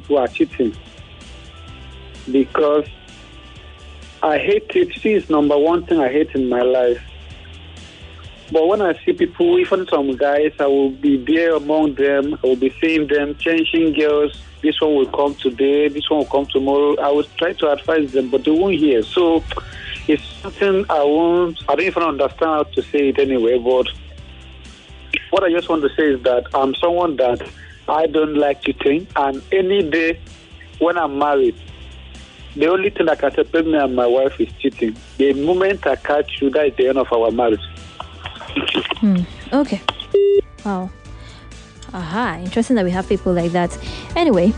who are cheating because I hate it. She is number one thing I hate in my life. But when I see people, even some guys, I will be there among them. I will be seeing them changing girls. This one will come today. This one will come tomorrow. I will try to advise them, but they won't hear. So it's something I don't even understand how to say it anyway. But what I just want to say is that I'm someone that I don't like cheating. And any day when I'm married, the only thing that can separate me and my wife is cheating. The moment I catch you, that is the end of our marriage. Okay. Wow. Interesting that we have people like that. Anyway,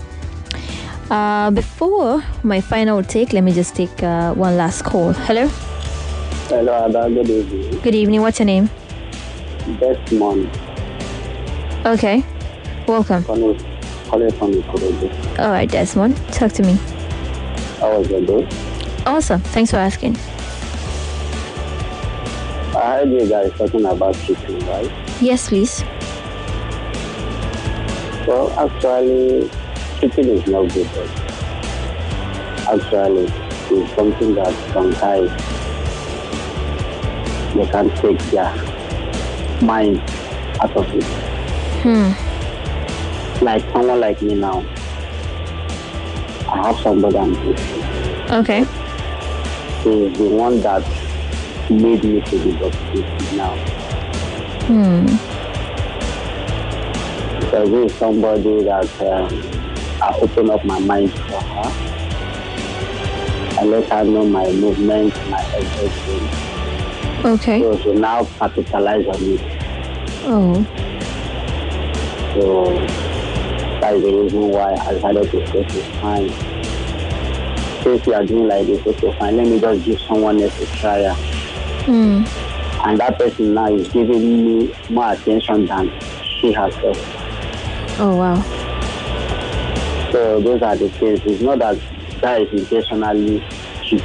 before my final take, let me just take one last call. Hello? Hello, Ada. Good evening. Good evening. What's your name? Desmond. Okay. Welcome. Calling from Ikorodu. All right, Desmond. Talk to me. How was your day? Awesome. Thanks for asking. I heard you guys talking about cheating, right? Yes, please. Well, actually, cheating is not good. Actually, it's something that some guys, they can't take their mind out of it. Like someone like me now, I have somebody I'm dating. Okay. He's the one that made me to be doctor now. So this is somebody that I open up my mind for her. I let her know my movements, my everything. Okay. So she now capitalize on it. Oh. So that is the reason why I decided to say it's fine. Since you are doing like this, okay, fine, let me just give someone else a try. And that person now is giving me more attention than she herself. Oh, wow. So those are the things. It's not that guys intentionally cheat.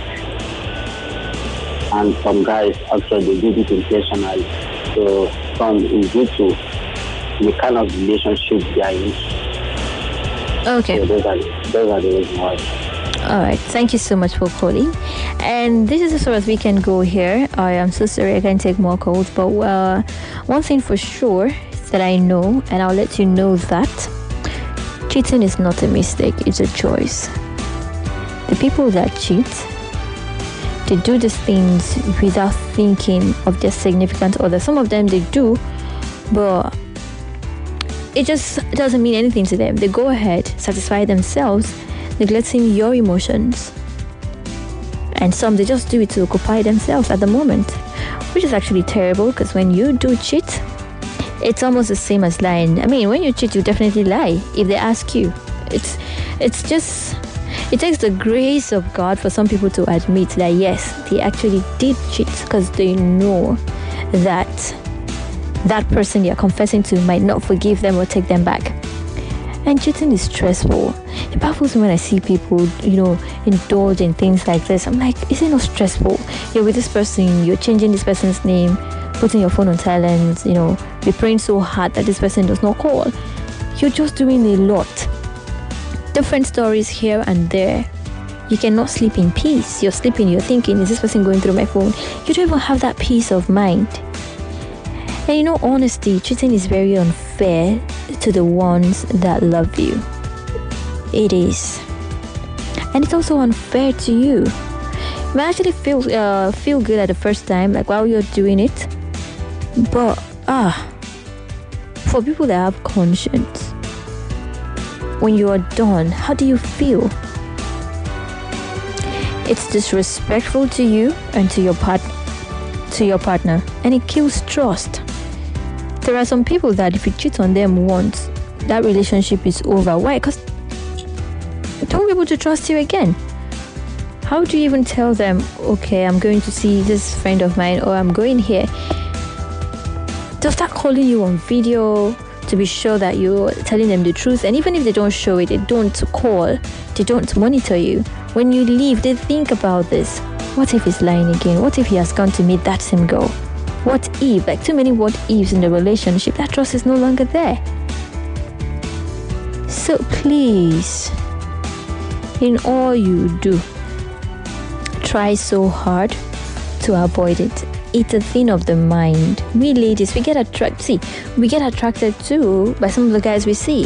And some guys actually did it intentionally. So some is due to the kind of relationship they are in. Okay. So those are the reasons why. All right. Thank you so much for calling. And this is as far as we can go here. I am so sorry I can't take more calls. But one thing for sure that I know, and I'll let you know that cheating is not a mistake. It's a choice. The people that cheat, they do these things without thinking of their significant other. Some of them they do, but it just doesn't mean anything to them. They go ahead, satisfy themselves, neglecting your emotions. And some, they just do it to occupy themselves at the moment, which is actually terrible, because when you do cheat, it's almost the same as lying. I mean, when you cheat, you definitely lie if they ask you. It's just, it takes the grace of God for some people to admit that yes, they actually did cheat, because they know that that person you're confessing to might not forgive them or take them back. And cheating is stressful. It baffles me when I see people, indulge in things like this. I'm like, is it not stressful? You're with this person, you're changing this person's name, putting your phone on silent, be praying so hard that this person does not call. You're just doing a lot. Different stories here and there. You cannot sleep in peace. You're sleeping, you're thinking, is this person going through my phone? You don't even have that peace of mind. And honesty, cheating is very unfair to the ones that love you. It is. And it's also unfair to you. You might actually feel good at the first time, like while you're doing it. But, for people that have conscience, when you are done, how do you feel? It's disrespectful to you and to your partner, and it kills trust. There are some people that if you cheat on them once, that relationship is over. Why? Because they won't be able to trust you again. How do you even tell them, okay, I'm going to see this friend of mine, or I'm going here? They'll start calling you on video to be sure that you're telling them the truth. And even if they don't show it, they don't call, they don't monitor you. When you leave, they think about this. What if he's lying again? What if he has gone to meet that same girl? What if? Like too many what ifs in the relationship. That trust is no longer there. So please, In all you do, try so hard to avoid it. It's a thing of the mind. We ladies, we get attracted too by some of the guys we see.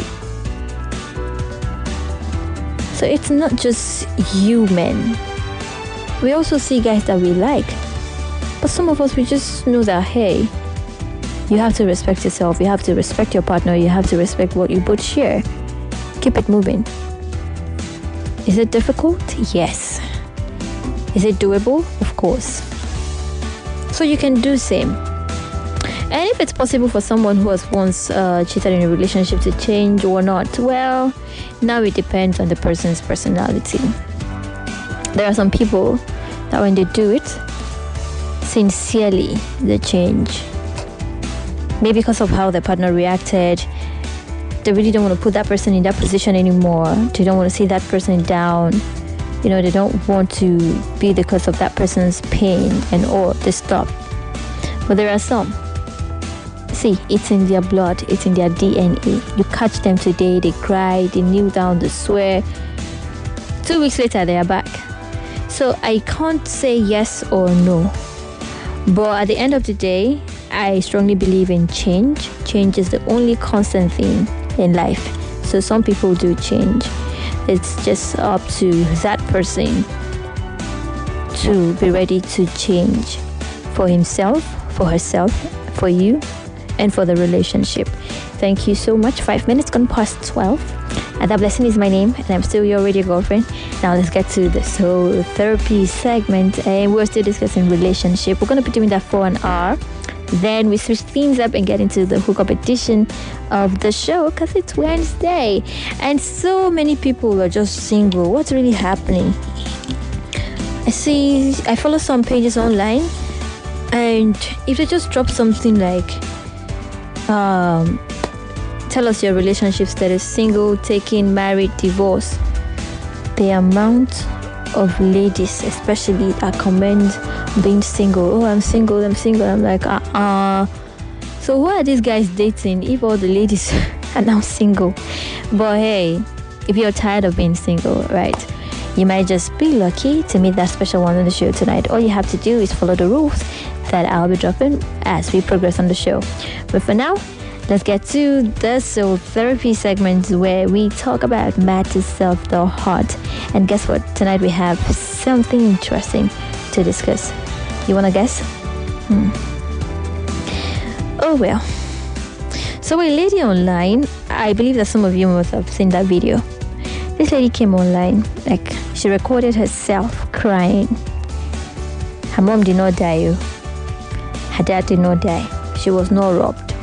So it's not just you men. We also see guys that we like. But some of us, we just know that, hey, you have to respect yourself. You have to respect your partner. You have to respect what you both share. Keep it moving. Is it difficult? Yes. Is it doable? Of course. So you can do same. And if it's possible for someone who has once cheated in a relationship to change or not, well, now it depends on the person's personality. There are some people that when they do it, sincerely, they change. Maybe because of how their partner reacted, they really don't want to put that person in that position anymore. They don't want to see that person down. You know, they don't want to be the cause of that person's pain and all. They stop. But there are some. See, it's in their blood. It's in their DNA. You catch them today, they cry, they kneel down, they swear. 2 weeks later, they are back. So I can't say yes or no. But at the end of the day, I strongly believe in change. Change is the only constant thing in life. So some people do change. It's just up to that person to be ready to change for himself, for herself, for you, and for the relationship. Thank you so much. 5 minutes gone past 12. Ada Blessing is my name, and I'm still your radio girlfriend. Now let's get to the soul therapy segment, and we're still discussing relationship. We're going to be doing that for an hour. Then we switch things up and get into the hookup edition of the show because it's Wednesday and so many people are just single. What's really happening? I follow some pages online, and if they just drop something like tell us your relationship status, single, taken, married, divorce, the amount of ladies especially that commend being single. Oh, I'm single. I'm like, so who are these guys dating if all the ladies are now single? But hey, if you're tired of being single, right, you might just be lucky to meet that special one on the show tonight. All you have to do is follow the rules that I'll be dropping as we progress on the show. But for now, let's get to the soul therapy segment where we talk about matters of the heart. And guess what? Tonight we have something interesting to discuss. You want to guess? Oh well. So a lady online, I believe that some of you must have seen that video. This lady came online, like she recorded herself crying. Her mom did not die. Her dad did not die. She was not robbed.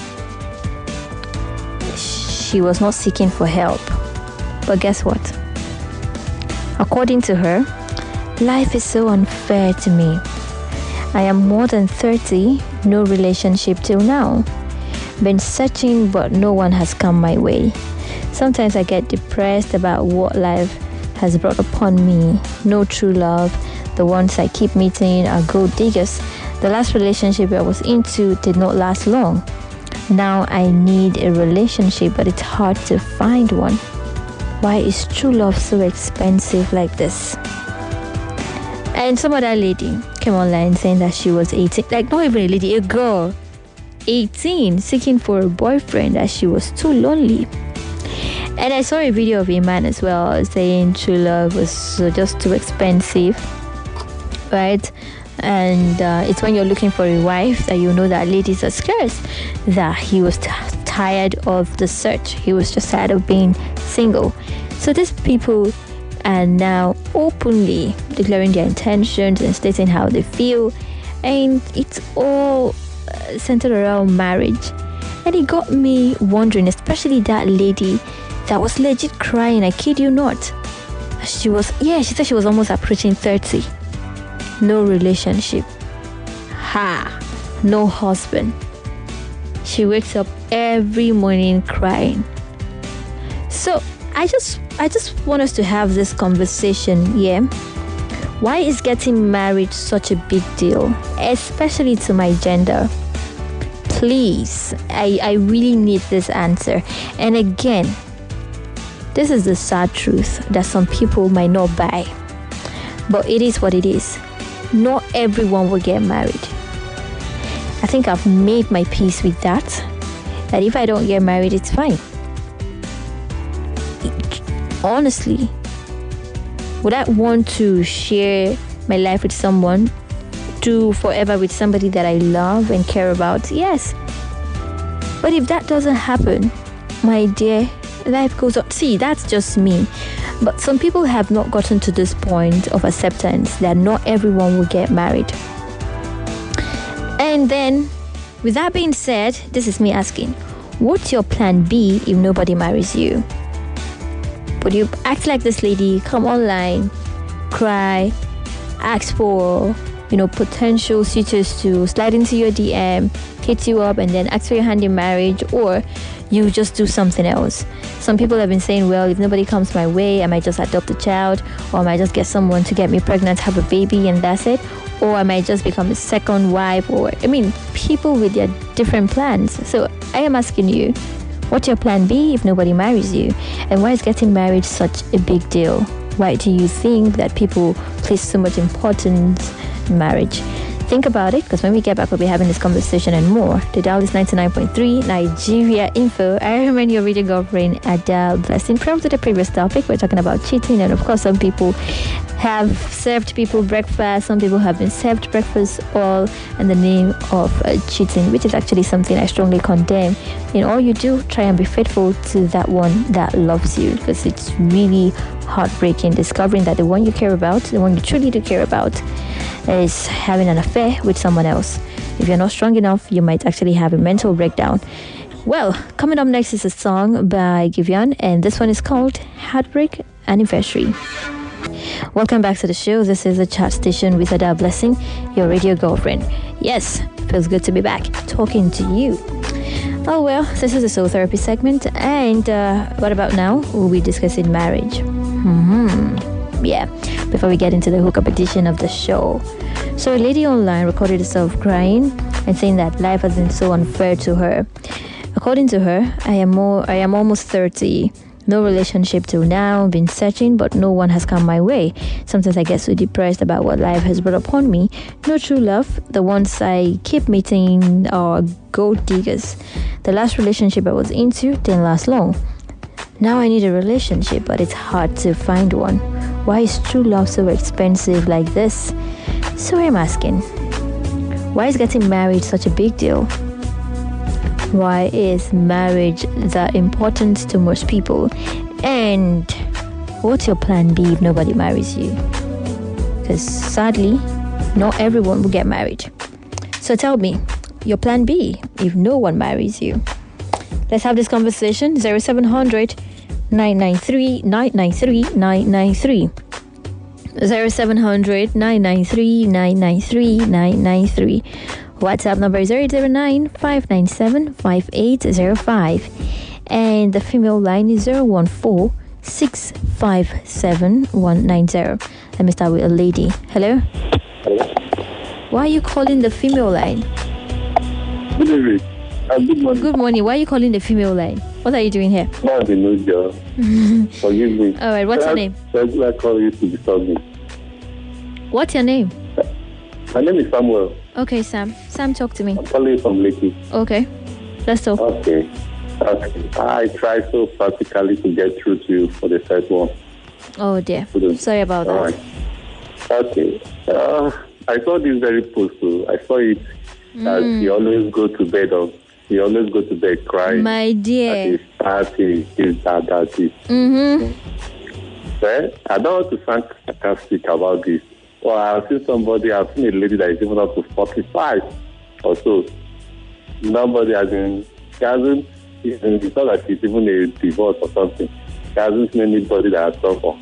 She was not seeking for help. But guess what? According to her, life is so unfair to me. I am more than 30, no relationship till now. Been searching, but no one has come my way. Sometimes I get depressed about what life has brought upon me. No true love. The ones I keep meeting are gold diggers. The last relationship I was into did not last long. Now I need a relationship, but it's hard to find one. Why is true love so expensive like this? And some other lady came online saying that she was 18, like not even a lady, a girl, 18, seeking for a boyfriend as she was too lonely. And I saw a video of a man as well saying true love was just too expensive, right? And it's when you're looking for a wife that you know that ladies are scarce, that he was tired of the search. He was just tired of being single. So these people are now openly declaring their intentions and stating how they feel, and it's all centered around marriage. And it got me wondering, especially that lady that was legit crying, I kid you not. She said she was almost approaching 30. No relationship. No husband. She wakes up every morning crying. So I just want us to have this conversation, yeah? Why is getting married such a big deal, especially to my gender? Please, I really need this answer. And again, This is the sad truth that some people might not buy. But it is what it is. Not everyone will get married. I think I've made my peace with that. That if I don't get married, it's fine. Honestly, would I want to share my life with someone, do forever with somebody that I love and care about? Yes. But if that doesn't happen, my dear, life goes on. See, that's just me. But some people have not gotten to this point of acceptance that not everyone will get married. And then, with that being said, this is me asking, what's your plan B if nobody marries you? Would you act like this lady, come online, cry, ask for, potential suitors to slide into your DM, hit you up, and then ask for your hand in marriage? Or you just do something else? Some people have been saying, well, if nobody comes my way, I might just adopt a child, or I might just get someone to get me pregnant, have a baby, and that's it. Or I might just become a second wife, people with their different plans. So I am asking you, what's your plan B if nobody marries you? And why is getting married such a big deal? Why do you think that people place so much importance in marriage? Think about it, because when we get back, we'll be having this conversation and more. The dial is 99.3 Nigeria Info. I remain your radio girlfriend, Adele Blessing. From to the previous topic, we're talking about cheating, and of course, some people have served people breakfast. Some people have been served breakfast all in the name of cheating, which is actually something I strongly condemn. In all you do, try and be faithful to that one that loves you, because it's really heartbreaking discovering that the one you care about, the one you truly do care about, is having an affair with someone else. If you're not strong enough, you might actually have a mental breakdown. Well, coming up next is a song by Giveon, and this one is called Heartbreak Anniversary. Welcome back to the show. This is the chat station with Adele Blessing, your radio girlfriend. Yes, feels good to be back talking to you. Oh well, this is the soul therapy segment, and what about now? We'll be discussing marriage. Yeah, before we get into the hookup edition of the show. So a lady online recorded herself crying and saying that life has been so unfair to her. According to her, I am almost 30. No relationship till now, been searching, but no one has come my way. Sometimes I get so depressed about what life has brought upon me. No true love. The ones I keep meeting are gold diggers. The last relationship I was into didn't last long. Now I need a relationship, but it's hard to find one. Why is true love so expensive like this? So I'm asking, why is getting married such a big deal? Why is marriage that important to most people? And what's your plan B if nobody marries you? Because sadly, not everyone will get married. So tell me, your plan B if no one marries you. Let's have this conversation. 0700 993 993 993. 0700 993 993 993. WhatsApp number is 0809-597-5805. And the female line is 014-657-190. Let me start with a lady. Hello? Hello? Why are you calling the female line? Good evening. Good morning. Good morning. Why are you calling the female line? What are you doing here? Not the new girl. Forgive me. All right, what's your name? I call you to disturb me. What's your name? My name is Samuel. Okay, Sam. Sam, talk to me. I'm calling you from Lekki. Okay. Let's talk. Okay. I tried so practically to get through to you for the first one. Oh, dear. Sorry about that. All right. Okay. I saw this very post too. I saw it that you always go to bed crying. My dear. That is. Well, I don't want to sound sarcastic about this. Well, I've seen a lady that is even up to 45 or so. Nobody it's not like it's even a divorce or something. She hasn't seen anybody that has suffered.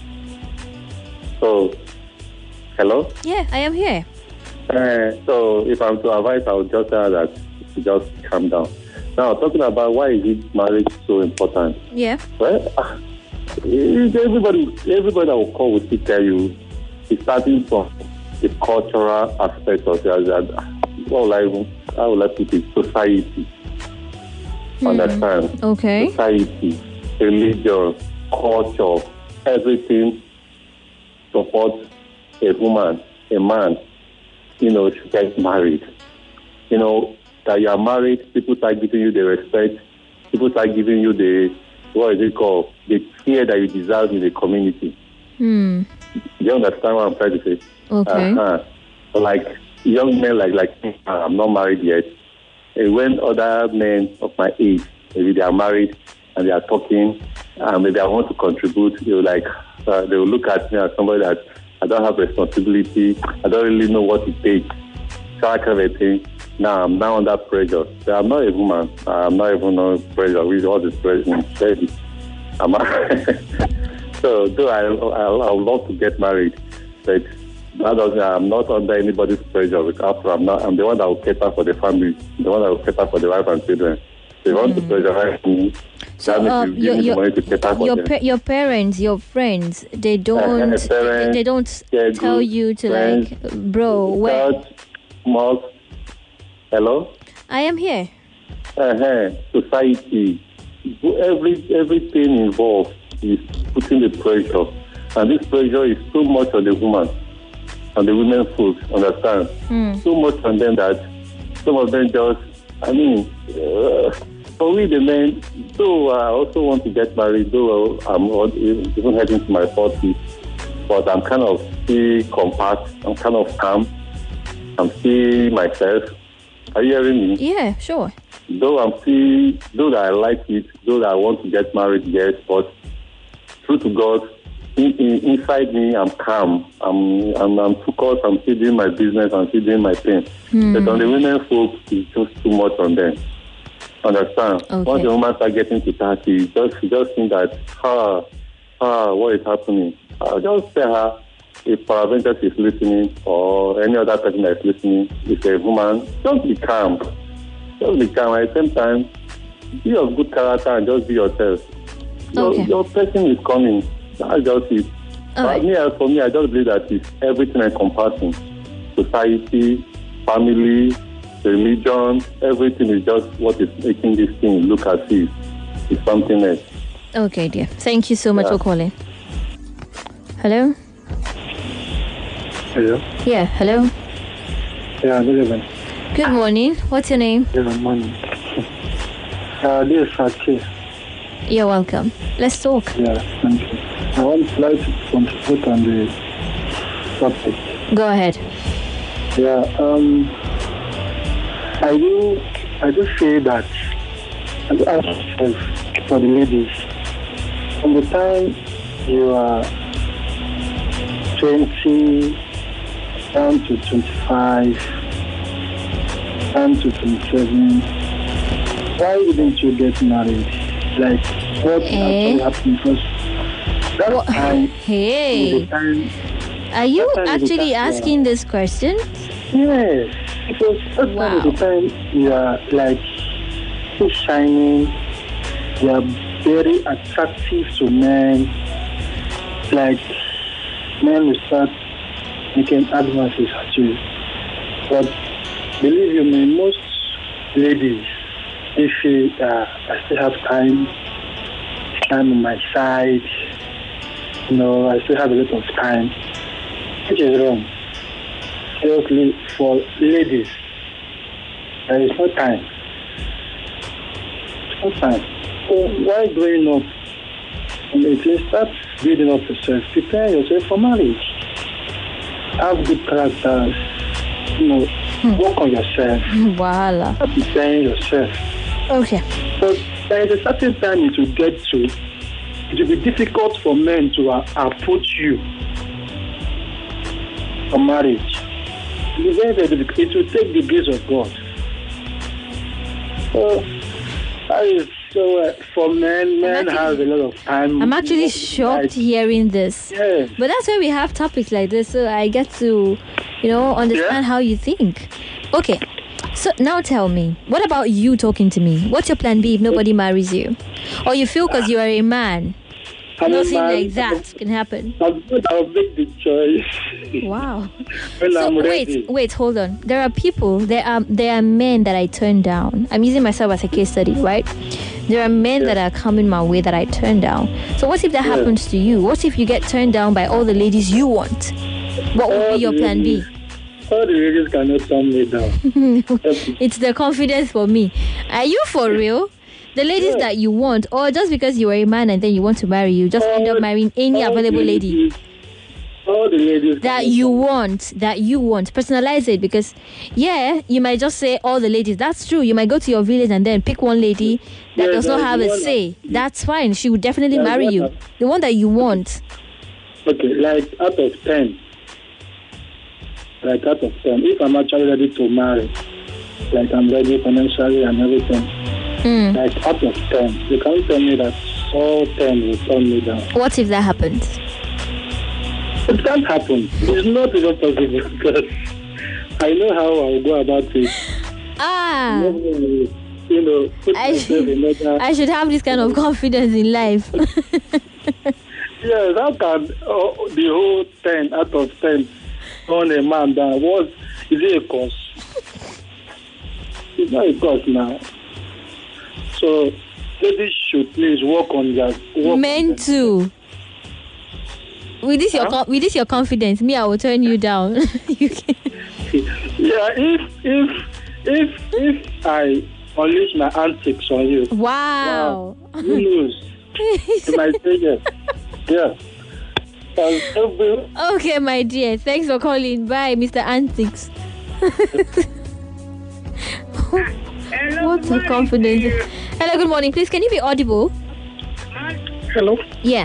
So, hello? Yeah, I am here. So, if I'm to advise, I would just tell her that to just calm down. Now, talking about why is marriage so important? Yeah. Well, everybody that will call will still tell you, it's starting from the cultural aspect of it. How will I put it? Society. Understand? Okay. Society, religion, culture, everything supports a woman, a man, to get married. That you are married, people start giving you the respect, people start giving you the fear that you deserve in the community. Do you understand what I'm trying to say? Okay. Like young men like me, I'm not married yet. And when other men of my age, maybe they are married and they are talking, maybe I want to contribute, they will look at me as somebody that I don't have responsibility, I don't really know what it takes. So I kind of think, now I'm now under pressure. So I'm not a woman. I'm not even under pressure. With all this pressure, so though I would love to get married, but that doesn't. I'm not under anybody's pressure. I'm the one that will cater for the family, the one that will cater for the wife and children. They want to pressurize me. So your parents, your friends, they don't tell you to friends, bro, where? Mosque. Hello? I am here. Society. Everything involved is putting the pressure. And this pressure is too much on the woman, on the women folks, understand? Too much on them that some of them just, for me, the men, though I also want to get married, though I'm even heading to my 40s, but I'm kind of still compact, I'm kind of calm, I'm still myself. Are you hearing me? Yeah, sure. Though that I like it, though that I want to get married, yes, but true to God, inside me, I'm calm. I'm focused. I'm still doing my business. I'm still doing my thing. But on the women folks, it's just too much on them. Understand? Okay. Once the woman start getting to 30, you just think that, what is happening? I'll just tell her, if peradventure is listening or any other person that is listening, if a woman, just be calm. Just be calm. At the same time, be of good character and just be yourself. Your person is coming. That's just it. For me, I just believe that it's everything encompassing. Society, family, religion, everything is just what is making this thing look as if it's something else. Okay, dear. Thank you so much for calling. Hello? Hello? Yeah, hello? Yeah, good evening. Good morning. What's your name? Good morning. This is Saki. You're welcome. Let's talk. Yeah, thank you. I want to like to contribute on the topic. Go ahead. Yeah, I do say that, I do ask myself for the ladies, from the time you are 20 down to 25, down to 27, why wouldn't you get married? Like, what actually happened? Because that time, hey, are you actually asking this question? Yes, because that time is the time you are like so shining, you are very attractive to men, like men will start making advances at you. But believe you me, most ladies, they feel I still have time on my side, I still have a lot of time, which is wrong. Seriously, for ladies, there is no time. No time. So why growing up? Start building up yourself, prepare yourself for marriage. Have good characters, work on yourself. Voila. Start preparing yourself. Okay. But there is a certain time it will get to. It will be difficult for men to approach you for marriage. It will be very, very difficult. It will take the grace of God. So, that is for men have a lot of time. I'm actually shocked hearing this. Yes. But that's why we have topics like this, so I get to, understand how you think. Okay. So now tell me, what about you talking to me? What's your plan B if nobody marries you? Or you feel because you are a man, Nothing like that can happen. I'll make the choice. Wow. When So I'm ready. wait, hold on. There are men that I turn down. I'm using myself as a case study, right? There are men that are coming my way that I turn down. So what if that happens to you? What if you get turned down by all the ladies you want? What would be your plan B? All the ladies cannot turn me down. It's the confidence for me. Are you for real? The ladies that you want, or just because you are a man and then you want to marry, you just end up marrying any available lady All the ladies that you want. Personalize it, because you might just say all the ladies. That's true. You might go to your village and then pick one lady that does not have a say. That's fine. She would definitely marry you. The one that you want. Okay, like out of 10. If I'm actually ready to marry, like I'm ready financially and everything, like out of 10, you can't tell me that all 10 will turn me down. What if that happens? It can't happen. It's not even possible because I know how I'll go about it. Put myself in order. I should have this kind of confidence in life. Yes, how can the whole 10 out of 10 on a man down? Is it a cause? It's not a cause now. So, ladies should please work on that. Men too. With this your confidence, me, I will turn you down. You can. Yeah, if I unleash my antics on you, Wow. you lose. You might say yes. Yeah. Okay, my dear. Thanks for calling. Bye, Mr. Antics. What a confidence. Hello, good morning. Please, can you be audible? Hello. Yeah.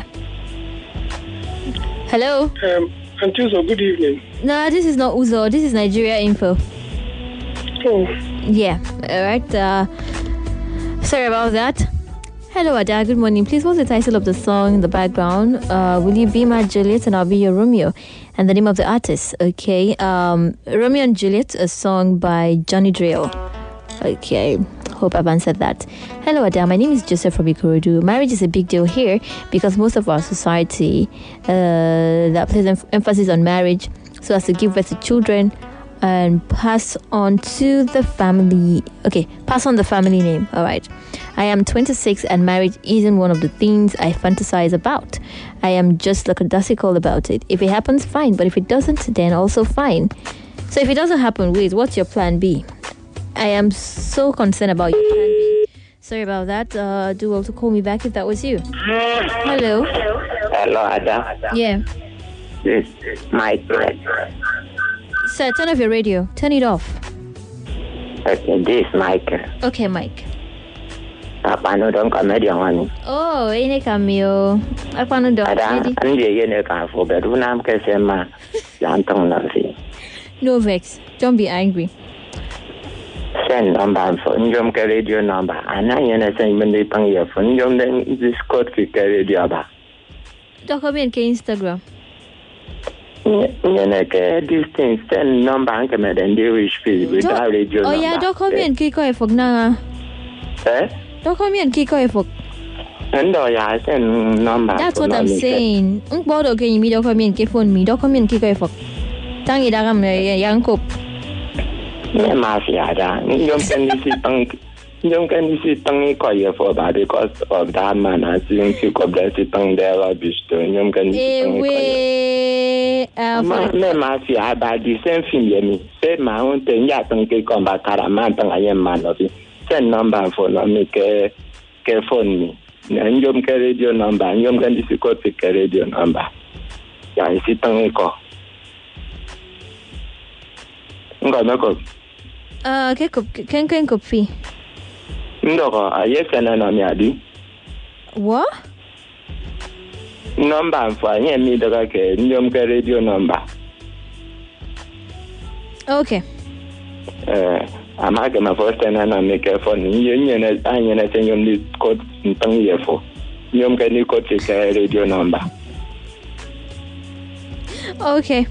Hello. Auntie Uzo, good evening. No, this is not Uzo. This is Nigeria Info. Oh. Yeah. All right. Sorry about that. Hello, Ada. Good morning. Please, what's the title of the song in the background? Will you be my Juliet and I'll be your Romeo? And the name of the artist. Okay. Romeo and Juliet, a song by Johnny Drill. Okay. Hope I've answered that. Hello, Ada. My name is Joseph from Ikorodu. Marriage is a big deal here because most of our society that places emphasis on marriage so as to give birth to children and pass on the family name. All right. I am 26 and marriage isn't one of the things I fantasize about. I am just lackadaisical about it. If it happens, fine. But if it doesn't, then also fine. So if it doesn't happen, wait, what's your plan B? I am so concerned about your plan B. Sorry about that. Do also call me back if that was you. Hello. Hello, Ada. Yeah. This is Mike. Sir, turn off your radio. Turn it off. Okay, this is Mike. Okay, Mike. Apano don comedian one. Oh, ini kami. Apano don Ada, andi yene ka fo bedu nam kesema yantong nansi. No vex. Don't be angry. Send number for njom ke radio number. Ana yene send me pang ye for njom den Discord ke radio ba. Document ke Instagram. Yene ke distance send number anke me den dey wish please without radio number. Oh yeah, document ke ko e fog na. Document ke ko e fog. Endo ya send number. That's what I'm saying. Bodo ke mi document ke phone mi document ke ko e fog. Tangi dagam yang kop. Ne mafia da. Njom kan disi tang ko ye for ba because of that man as you see ko bless tang there bisto. Njom kan disi tang ko. Ne mafia ba di sen film ye mi. Se ma on te nya tang ke ko ba kara man tang ayem man no fi. Send number for no me ke phone mi. Njom ke radio number. Njom kan disi ko ke radio number. Ya isi tang ko. Ngana ko. Ken kopi. Ndoko, ayesana na miadi. What? Number for nye mi daga ke njom ke radio number. Okay. Amake ma first na me ke phone. Nye na sen njom ni code ntang ye fo. Njom ke ni code ke radio number. Okay.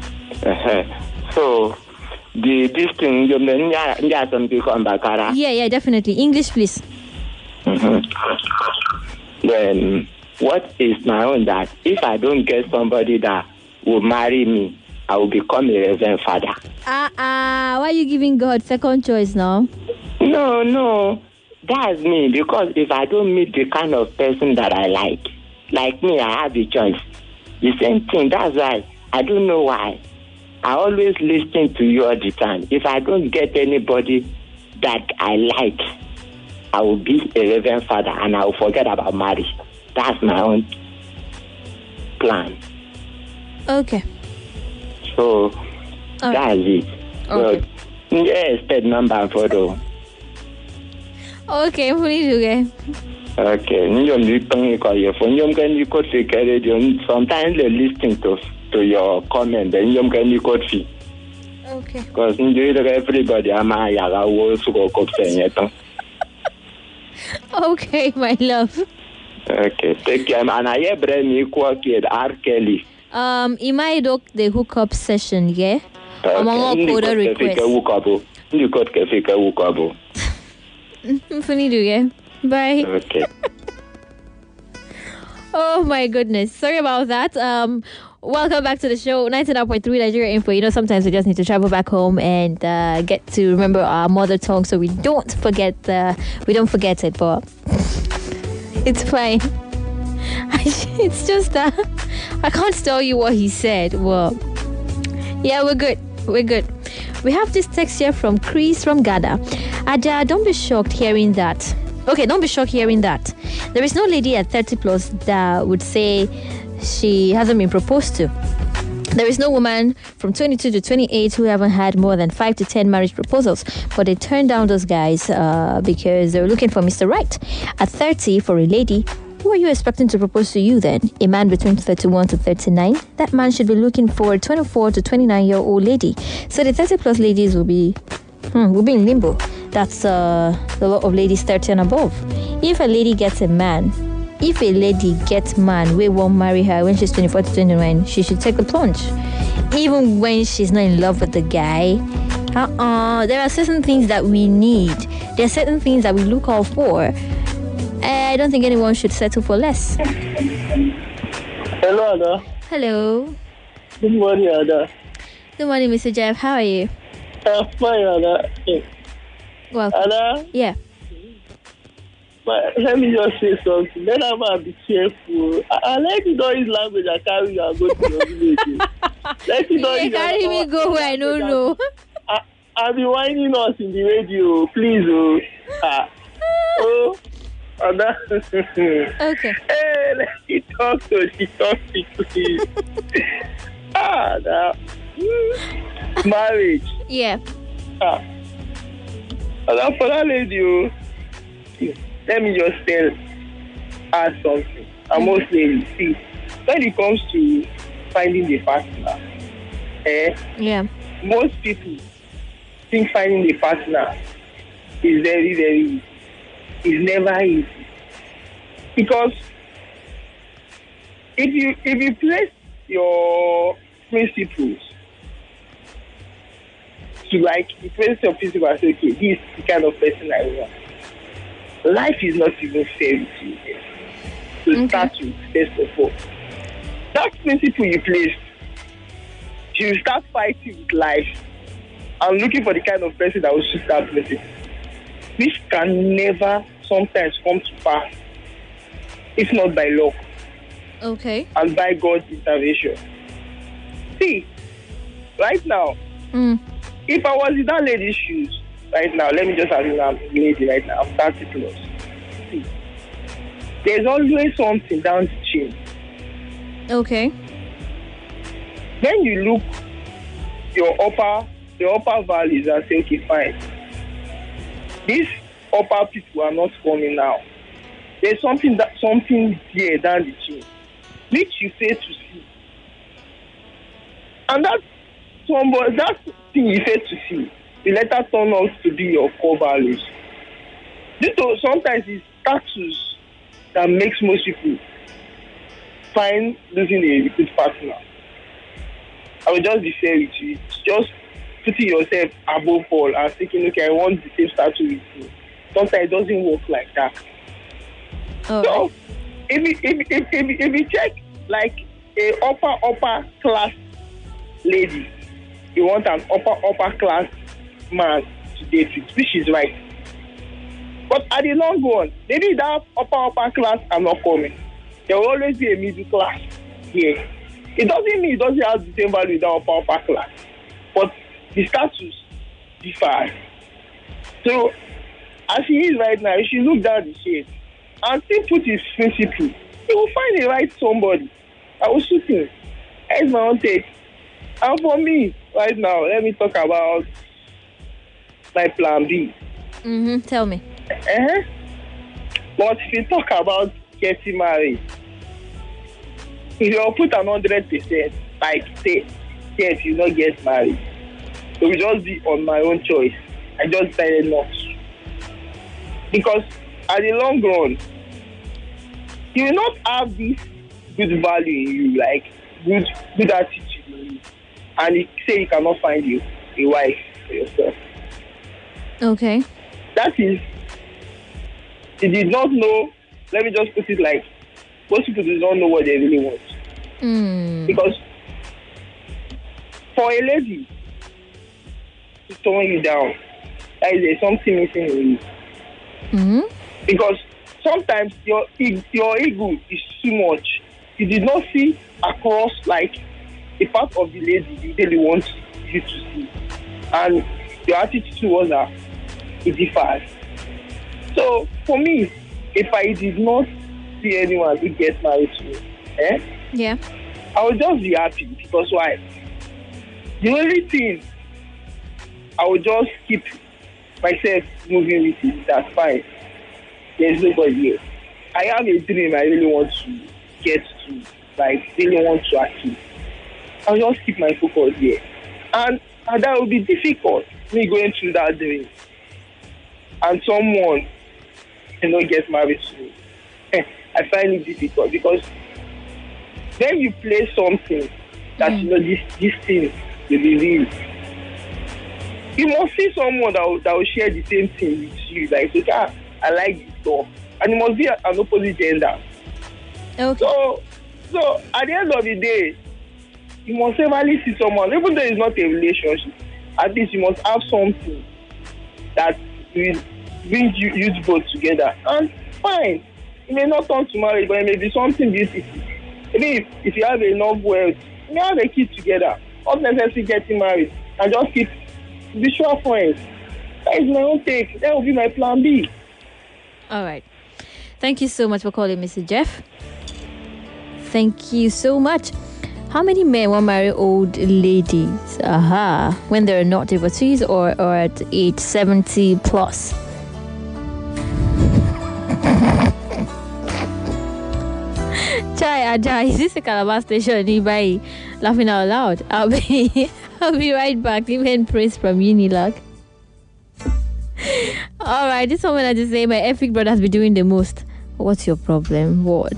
So this thing you mean some people on Bakara. Yeah, definitely. English, please. Then what is my own that if I don't get somebody that will marry me, I will become a reverend father. Why are you giving God second choice now? No. That's me, because if I don't meet the kind of person that I like me, I have a choice. The same thing, that's why. I don't know why. I always listen to you all the time. If I don't get anybody that I like, I will be a reverend father and I will forget about marriage. That's my own plan. Okay. So, that's it. Okay. Yes, that number photo. Okay, please do. Okay, sometimes they listen to your comment, then you can record fee. Okay. Because everybody Okay, my love. Okay, take care. And I have me kid R. Kelly. In my doc the hookup session, yeah? Among all coder requests. You got cafe. Funny do, yeah? Bye. Okay. Oh my goodness. Sorry about that. Welcome back to the show. 99.3 Nigeria Info. You know, sometimes we just need to travel back home and get to remember our mother tongue so we don't forget it, but it's fine. It's just that I can't tell you what he said. Well, yeah, we're good. We have this text here from Chris from Ghana. Ada, don't be shocked hearing that. Okay, don't be shocked hearing that. There is no lady at 30 plus that would say she hasn't been proposed to. There is no woman from 22 to 28 who haven't had more than 5 to 10 marriage proposals, but they turned down those guys because they were looking for Mr. Right. At 30, for a lady, who are you expecting to propose to you then? A man between 31 to 39? That man should be looking for a 24 to 29-year-old lady. So the 30 plus ladies will be in limbo. That's the lot of ladies 30 and above. If a lady gets man, we won't marry her when she's 24 to 29, she should take the plunge. Even when she's not in love with the guy. There are certain things that we need. There are certain things that we look out for. I don't think anyone should settle for less. Hello, Ada. Hello. Good morning, Ada. Good morning, Mr. Jeff. How are you? I'm fine, Ada. Welcome. Ada? Yeah. But let me just say something. Let me be careful. I let you know his language. I carry you and go to your village. Let you know his carry me go where I don't know. I'll be whining us in the radio. Please, Ada. Okay. Hey, let me talk to she talk to please. Ada. Marriage. Yeah. Ada, for that lady, let me just add something. And most ladies, see, when it comes to finding a partner, yeah, most people think finding a partner is very, very easy. It's never easy. Because if you place your principles to you place your principles and say, okay, this is the kind of person I want. Life is not even fair with you. To start with, first of all. That principle you placed, you start fighting with life and looking for the kind of person that will suit that principle. This can never sometimes come to pass if not by luck. Okay. And by God's intervention. See, right now, if I was in that lady's shoes, right now, let me just assume I'm a lady right now, I'm 30 plus. See, there's always something down the chain. Okay. When you look your upper values and say, okay, fine. These upper people are not coming now. There's something there down the chain, which you fail to see. And that thing you fail to see, will later turn out to be your core values. Sometimes it's status that makes most people find losing a good partner. I will just be fair with you. It's just putting yourself above all and thinking, okay, I want the same status with you. Sometimes it doesn't work like that. Oh. So, if you check like a upper class lady, you want an upper class man to date with, which is right. But at the long run, maybe that upper class are not coming. There will always be a middle class here. It doesn't mean it doesn't have the same value with that upper class, but the status differs. So, as he is right now, he should look down the shade and still put his principle. He will find the right somebody. I will shoot him. That is my own take. And for me, right now, let me talk about my plan B. Tell me. But if you talk about getting married, if you put an 100%, like say, yes, you not get married, it will just be on my own choice. I just decided not to. Because at the long run, you will not have this good value in you, like good attitude in you, and you say you cannot find you a wife for yourself. Okay. That is, you did not know, let me just put it like, most people do not know what they really want. Because for a lady to turn you down, that is something missing in you. Because sometimes your ego is too much. You did not see across like a part of the lady you really want you to see. And your attitude towards her, it differs. So for me, if I did not see anyone who gets married to me, yeah, I would just be happy. Because why? The only thing I would just keep myself moving with it, that's fine. There's nobody here. I have a dream I really want to get to, like really want to achieve. I'll just keep my focus here. And that will be difficult, me going through that dream. And someone gets married to me. I find it difficult because when you play something that this thing will be real, you must see someone that will share the same thing with you. Like, okay, I like this stuff. And it must be an opposite gender. Okay. So at the end of the day, you must eventually see someone, even though it's not a relationship, at least you must have something that will bring you both together. And fine, it may not turn to marriage, but it may be something beautiful. Maybe if you have enough wealth, you may have a kid together, not necessarily getting married, and just keep visual friends. That is my own take. That will be my plan B. All right. Thank you so much for calling, Mr. Jeff. Thank you so much. How many men want to marry old ladies? When they're not divorcees or at age 70 plus? Chai, is this a Calabar station nearby? Laughing out loud. I'll be right back. Even praise from Unilag. All right, this woman had to say my epic brother has been doing the most. What's your problem? What?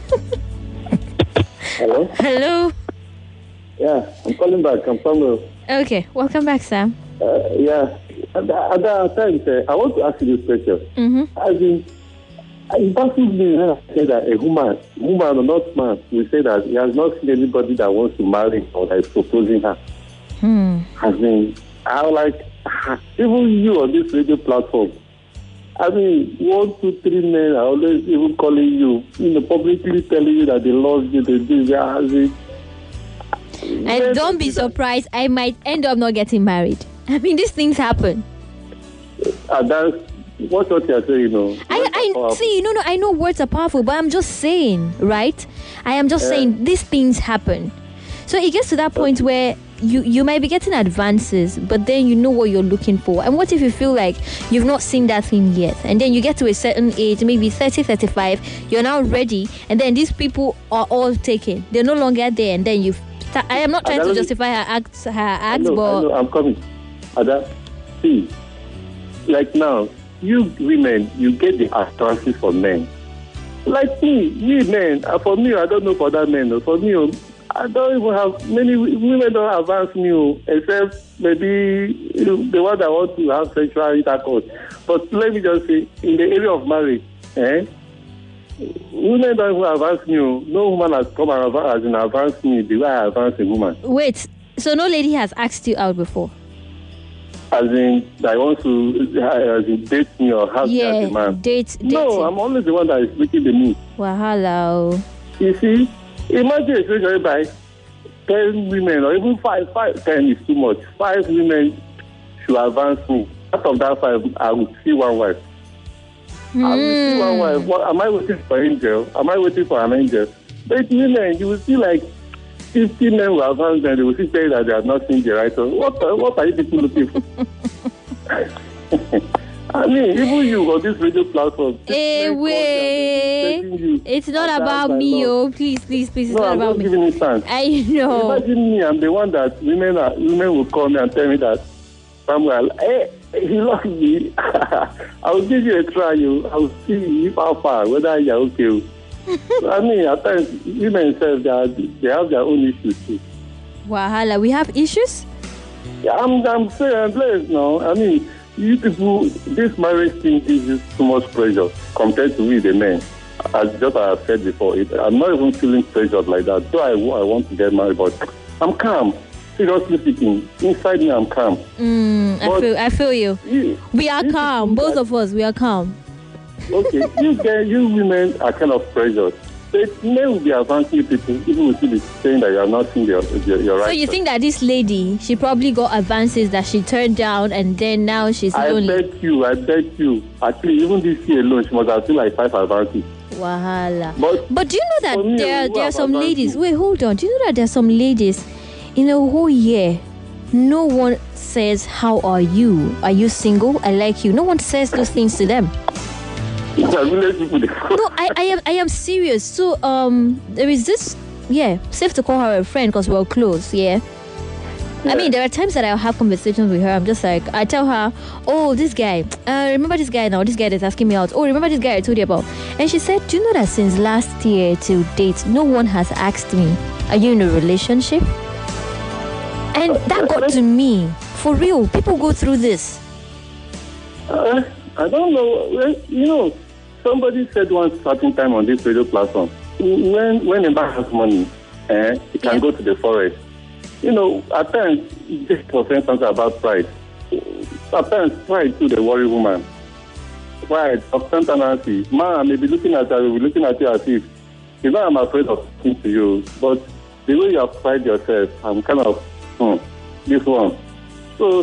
Hello? Hello? Yeah, I'm calling back. I'm Samuel. Okay, welcome back, Sam. Yeah. At that time, I want to ask you this question. As in, it baffles me when I say that a woman or not man, will say that he has not seen anybody that wants to marry or that is proposing her. As in, I like, even you on this radio platform, I mean, 1, 2, 3 men are always even calling you, publicly telling you that they love you, they do that. And don't be surprised, I might end up not getting married. I mean, these things happen. That's what you're saying, I see, I know words are powerful, but I'm just saying, right? I am just saying these things happen. So it gets to that point where you might be getting advances, but then you know what you're looking for. And what if you feel like you've not seen that thing yet? And then you get to a certain age, maybe 30, 35, you're now ready, and then these people are all taken. They're no longer there, and then I am not trying to justify her acts, but... I know, I'm coming. Ada, see, like now, you women, you get the advances for men. Like me, men, for me, I don't know for that men. For me, I don't even have, many women don't advance me, except maybe the one that want to have sexual intercourse. But let me just say, in the area of marriage, women don't even advance me. No woman has come and advanced me the way I advance a woman. Wait, so no lady has asked you out before? As in, I want to date me or have me as a man. Date. No, I'm always the one that is making the move. Wahala. You see, imagine a situation by 10 women or even 5, 10 is too much. 5 women should advance me. Out of that 5, I will see one wife. I will see one wife. What, am I waiting for an angel? Am I waiting for an angel? But women, you will see like 50 men will advance and they will still say that they have not seen the right one. What are you people looking for? I mean, even you on this radio platform. Hey, wait. It's not about me, Please. It's not about me. Giving me I know. Imagine me, I'm the one that women will call me and tell me that, Samuel, hey, he loves me. I will give you a try. I will see how far, whether you're okay. I mean, at times, women say that they have their own issues too. Wahala, we have issues? Yeah, I'm saying I'm blessed now. I mean, you people, this marriage thing gives you too much pressure compared to we, the men. As I said before, I'm not even feeling pressured like that. So I want to get married, but I'm calm. Seriously speaking, inside me, I'm calm. I feel you. We are calm. Both of us, we are calm. Okay, you women are kind of pressured. But men will be advancing people, even with you saying that you are not seeing your right. So you think that this lady, she probably got advances that she turned down and then now she's lonely? I bet you. Actually, even this year alone, she must have seen like 5 advances. Wahala. But do you know that there are some ladies, wait, hold on. Do you know that there are some ladies in a whole year, no one says, how are you? Are you single? I like you. No one says those things to them. No, I am serious. So there is this, safe to call her a friend because we're close, I mean, there are times that I'll have conversations with her. I'm just like, I tell her, oh, this guy, remember this guy now, this guy that's asking me out. Oh, remember this guy I told you about? And she said, do you know that since last year till date, no one has asked me, are you in a relationship? And that got to me. For real, people go through this. I don't know. You know, somebody said one certain time on this radio platform, when a man has money, he can go to the forest. You know, at times, just for saying something about pride. At times, pride to the worry woman. Pride of tendency. Man, I may be looking at her, will be looking at you as if, you know, I'm afraid of talking to you, but the way you have pride yourself, I'm kind of, this one. So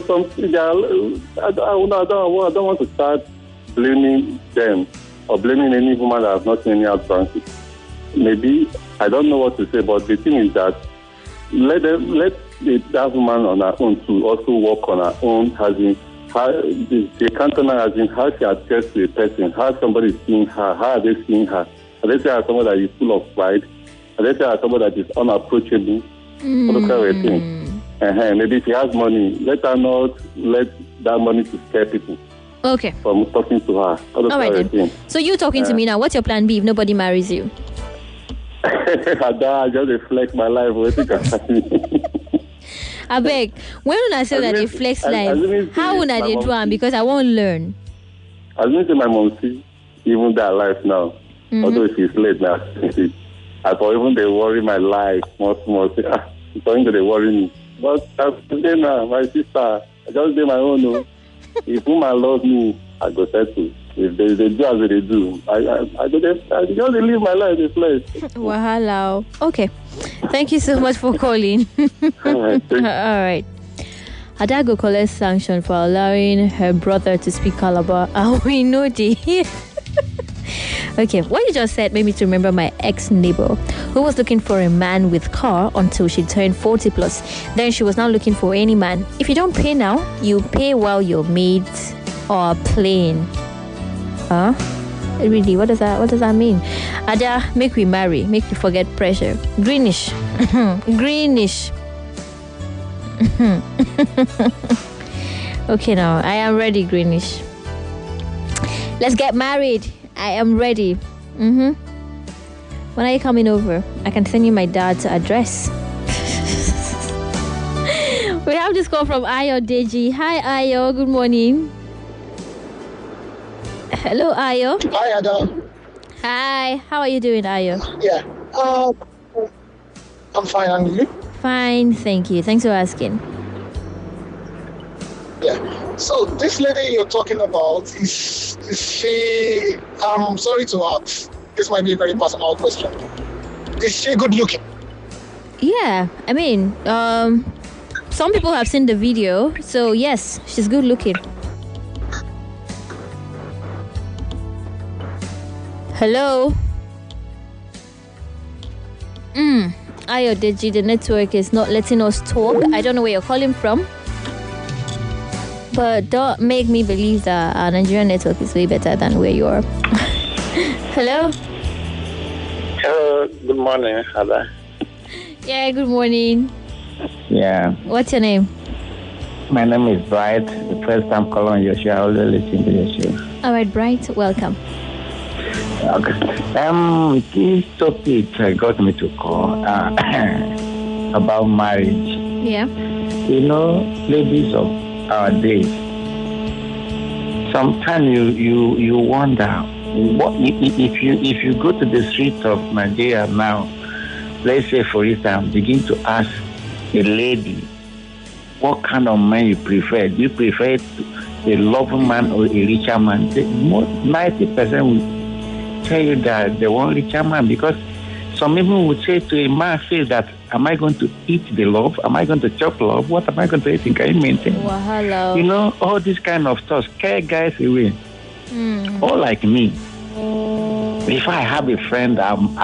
I don't want to start blaming them or blaming any woman that has not seen any advances. Maybe, I don't know what to say, but the thing is that let that woman on her own to also work on her own, the countenance, as in how she attends to a person, how somebody is seeing her, how are they seeing her? Are they seeing her someone that is full of pride? Are they seeing her someone that is unapproachable? Those kind of thing. Maybe if she has money, let her not let that money to scare people. Okay. From talking to her. All right then. So you talking to me now, what's your plan B if nobody marries you? I just reflect my life. I beg. When I say that they flex life, how would I do one? Because I won't learn. I was going to my mom see even that life now. Although she's late now. I thought even they worry my life more. It's going to they worry me. But today now, my sister, I just do my own. If woman loves me, I go settle. If they do as they do, I just live my life in place. Wahala. Okay. Thank you so much for calling. All right. All right. Adago collects sanction for allowing her brother to speak Calabar. We know the. Okay, what you just said made me to remember my ex-neighbor who was looking for a man with car until she turned 40 plus. Then she was now looking for any man. If you don't pay now, you pay while your maids are playing. Huh? Really, what does that mean? Ada, make we marry, make you forget pressure. Greenish. Greenish. Okay, now I am ready, Greenish. Let's get married. I am ready. When are you coming over? I can send you my dad's address. We have this call from Ayo Deji. Hi, Ayo. Good morning. Hello, Ayo. Hi, Ada. Hi, how are you doing, Ayo? Yeah. I'm fine, and you? Fine, thank you. Thanks for asking. Yeah. So this lady you're talking about, is she, I'm sorry to ask, this might be a very personal question. Is she good looking? Yeah, I mean, some people have seen the video, so yes, she's good looking. Hello? Ayo Deji, the network is not letting us talk. I don't know where you're calling from. But don't make me believe that our Nigerian network is way better than where you are. Hello? Hello, good morning, Ada. Yeah, good morning. Yeah. What's your name? My name is Bright. The first time calling your show, I always listen to your show. All right, Bright, welcome. Okay. This topic got me to call about marriage. Yeah. You know, ladies of our days, sometimes you wonder what if you go to the streets of Nigeria now, let's say for instance, begin to ask a lady what kind of man you prefer. Do you prefer a loving man or a richer man? 90% will tell you that they want richer man, because some people would say to a man face that, am I going to eat the love? Am I going to chop love? What am I going to eat? Can you maintain? Wahala. You know, all these kind of stuff scare guys away. Or like me. If I have a friend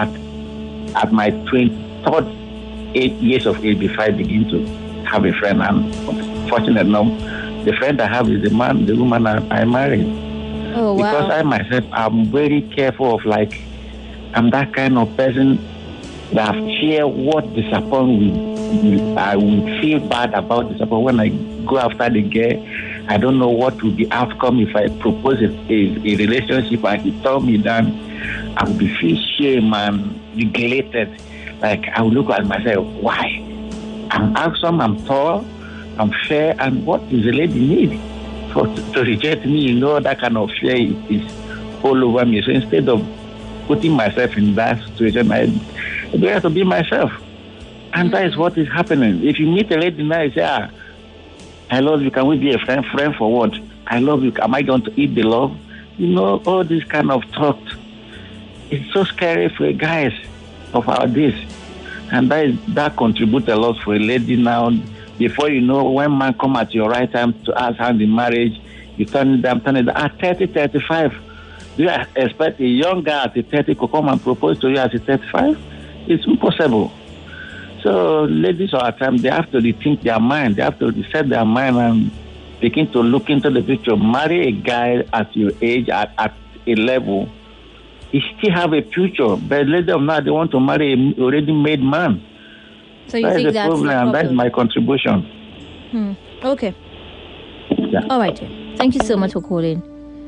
at my 23rd 8 years of age, before I begin to have a friend, I'm fortunate enough, the friend I have is the woman I married. Oh, wow. Because I myself, I'm very careful of, like, I'm that kind of person that fear what disappointment I will feel bad about disappointment when I go after the girl. I don't know what will be outcome if I propose a relationship and he tell me that I will be feel shame and neglected. Like, I will look at myself, why? I'm handsome, I'm tall, I'm fair, and what does the lady need to reject me? You know, that kind of fear is all over me. So instead of putting myself in that situation, I have to be myself. And that is what is happening. If you meet a lady now, you say, I love you, can we be a friend? Friend for what? I love you, am I going to eat the love? You know, all this kind of talk. It's so scary for guys of our days. And that contributes a lot for a lady now. Before you know, when man come at your right time to ask her in marriage, you turn it down at 30, 35. Do you expect a young guy at 30 to come and propose to you at 35? It's impossible. So ladies of our time, they have to rethink their mind. They have to reset their mind and begin to look into the future. Marry a guy at your age, at a level. You still have a future. But ladies of now, they want to marry an already made man. So you think that's the problem? That's my contribution. Okay. Yeah. All right. Thank you so much for calling.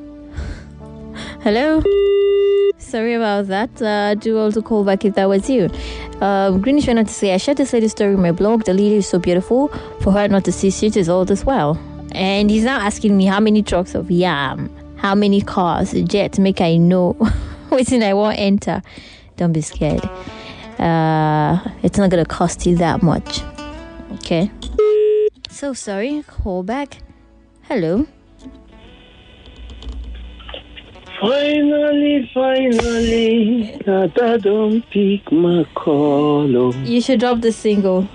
Hello. Sorry about that. Do also call back if that was you. Greenish went on to say, I shared this lady's story in my blog. The lady is so beautiful. For her not to see shit is all this well. And he's now asking me how many trucks of yam, how many cars, jet, make I know waiting I won't enter. Don't be scared. It's not gonna cost you that much. Okay. So sorry. Call back. Hello. Finally, Ada don't pick my call. You should drop the single.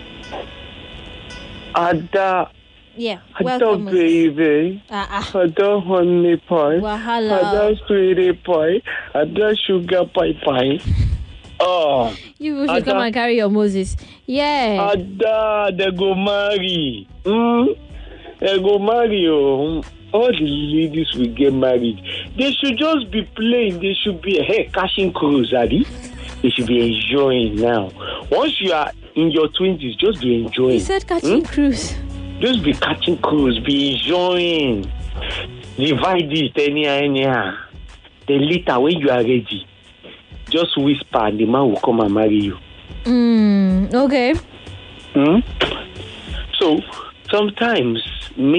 Ada. Yeah, welcome. Ada, baby. Ada, honey pie. Wahala. Ada, sweetie pie. Ada, sugar pie. Oh. You should come and carry your Moses. Yeah. Ada, they go marry. They go marry. All the ladies will get married. They should just be playing. They should be catching cruise, Adi. They should be enjoying now. Once you are in your 20s, just be enjoying. You said catching cruise. Just be catching cruise. Be enjoying. Divide it anyhow. Then later, when you are ready, just whisper and the man will come and marry you. Okay. So, sometimes,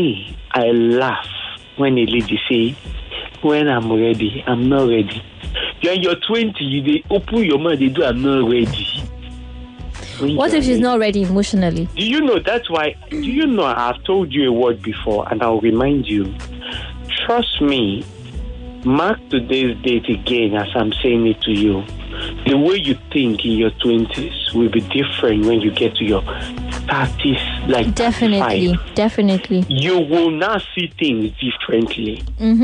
I laugh when a lady say, when I'm ready, I'm not ready. You're in your 20s, they open your mind, they do, I'm not ready. What if she's not ready emotionally? Do you know, that's why, I've told you a word before, and I'll remind you. Trust me, mark today's date again as I'm saying it to you. The way you think in your 20s will be different when you get to your 30s, like definitely, 35. Definitely. You will now see things differently.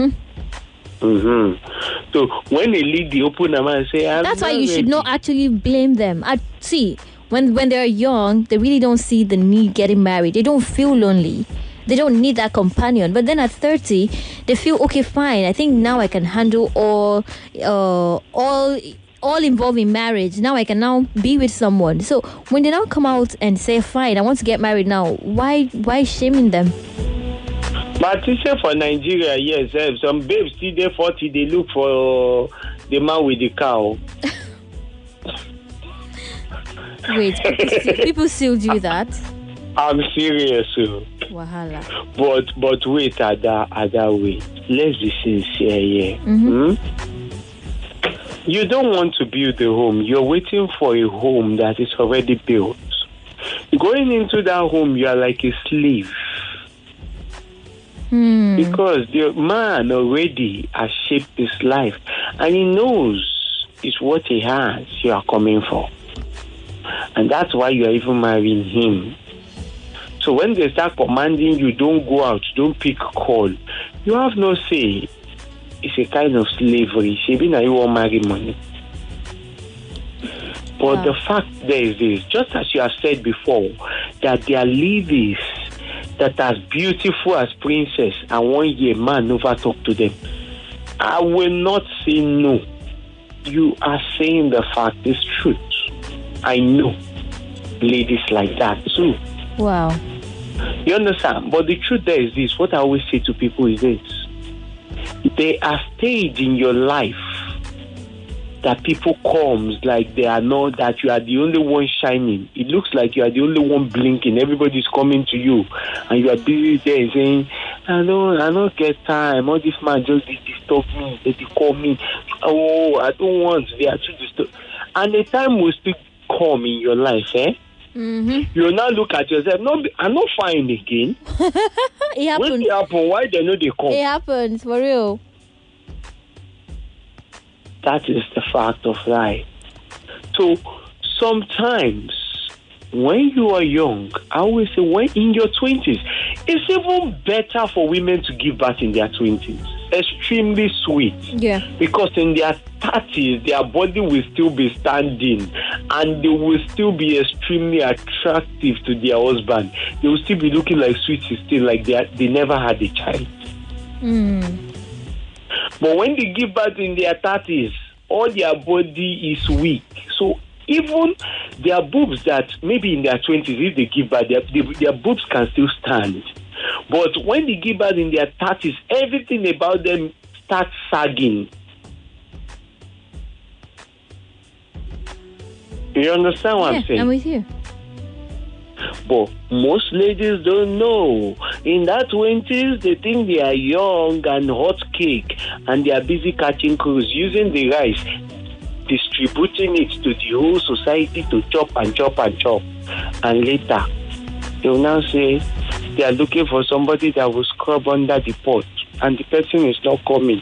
So when a lady open her mouth and say, that's why you should not actually blame them. See, when they're young, they really don't see the need getting married. They don't feel lonely. They don't need that companion. But then at 30, they feel, okay, fine. I think now I can handle all involving marriage. Now I can now be with someone. So when they now come out and say, fine, I want to get married now, why shaming them? But you say for Nigeria, yes, some babes still there 40, they look for the man with the cow. Wait, people still do that? I'm serious. Wahala. But wait, other way. Let's be sincere here. You don't want to build a home. You're waiting for a home that is already built. Going into that home, you are like a slave. Because the man already has shaped his life and he knows it's what he has you are coming for. And that's why you are even marrying him. So when they start commanding you, don't go out, don't pick a call, you have no say. It's a kind of slavery. Shebi na you want marry money. But the fact there is this, just as you have said before, that there are ladies that as beautiful as princess and 1 year man never talk to them. I will not say no. You are saying the fact is truth. I know ladies like that too. Wow. You understand? But the truth there is this. What I always say to people is this. There are stages in your life that people comes like they are not, that you are the only one shining. It looks like you are the only one blinking. Everybody's coming to you and you are busy there saying, I don't get time. All this man just disturb me. They call me. Oh, I don't want. They are too disturbed. And the time will still come in your life, You now look at yourself. No, I'm not fine again. It happens. When it happen, why they know they come? It happens for real. That is the fact of life. So sometimes when you are young, I always say when in your 20s, it's even better for women to give birth in their 20s. Extremely sweet. Yeah. Because in their 30s, their body will still be standing and they will still be extremely attractive to their husband. They will still be looking like sweet 16, like they never had a child. But when they give birth in their 30s, all their body is weak. So even their boobs that maybe in their 20s, if they give birth, their boobs can still stand. But when they give birth in their 30s, everything about them starts sagging. You understand what I'm saying? I'm with you. But most ladies don't know. In that 20s, they think they are young and hot cake, and they are busy catching cruise, using the rice, distributing it to the whole society to chop and chop and chop. And later, they will now say they are looking for somebody that will scrub under the pot, and the person is not coming.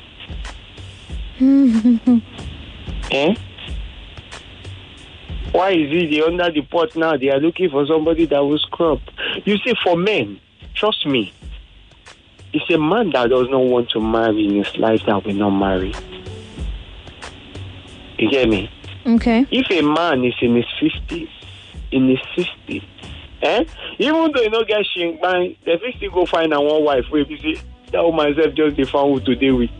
Why is it under the pot now? They are looking for somebody that will scrub. You see, for men, trust me, it's a man that does not want to marry in his life that will not marry. You get me? Okay. If a man is in his 50s, in his 60s, even though you don't get shinkbang, they will still go find a one wife where you see that woman self just the found who to deal with.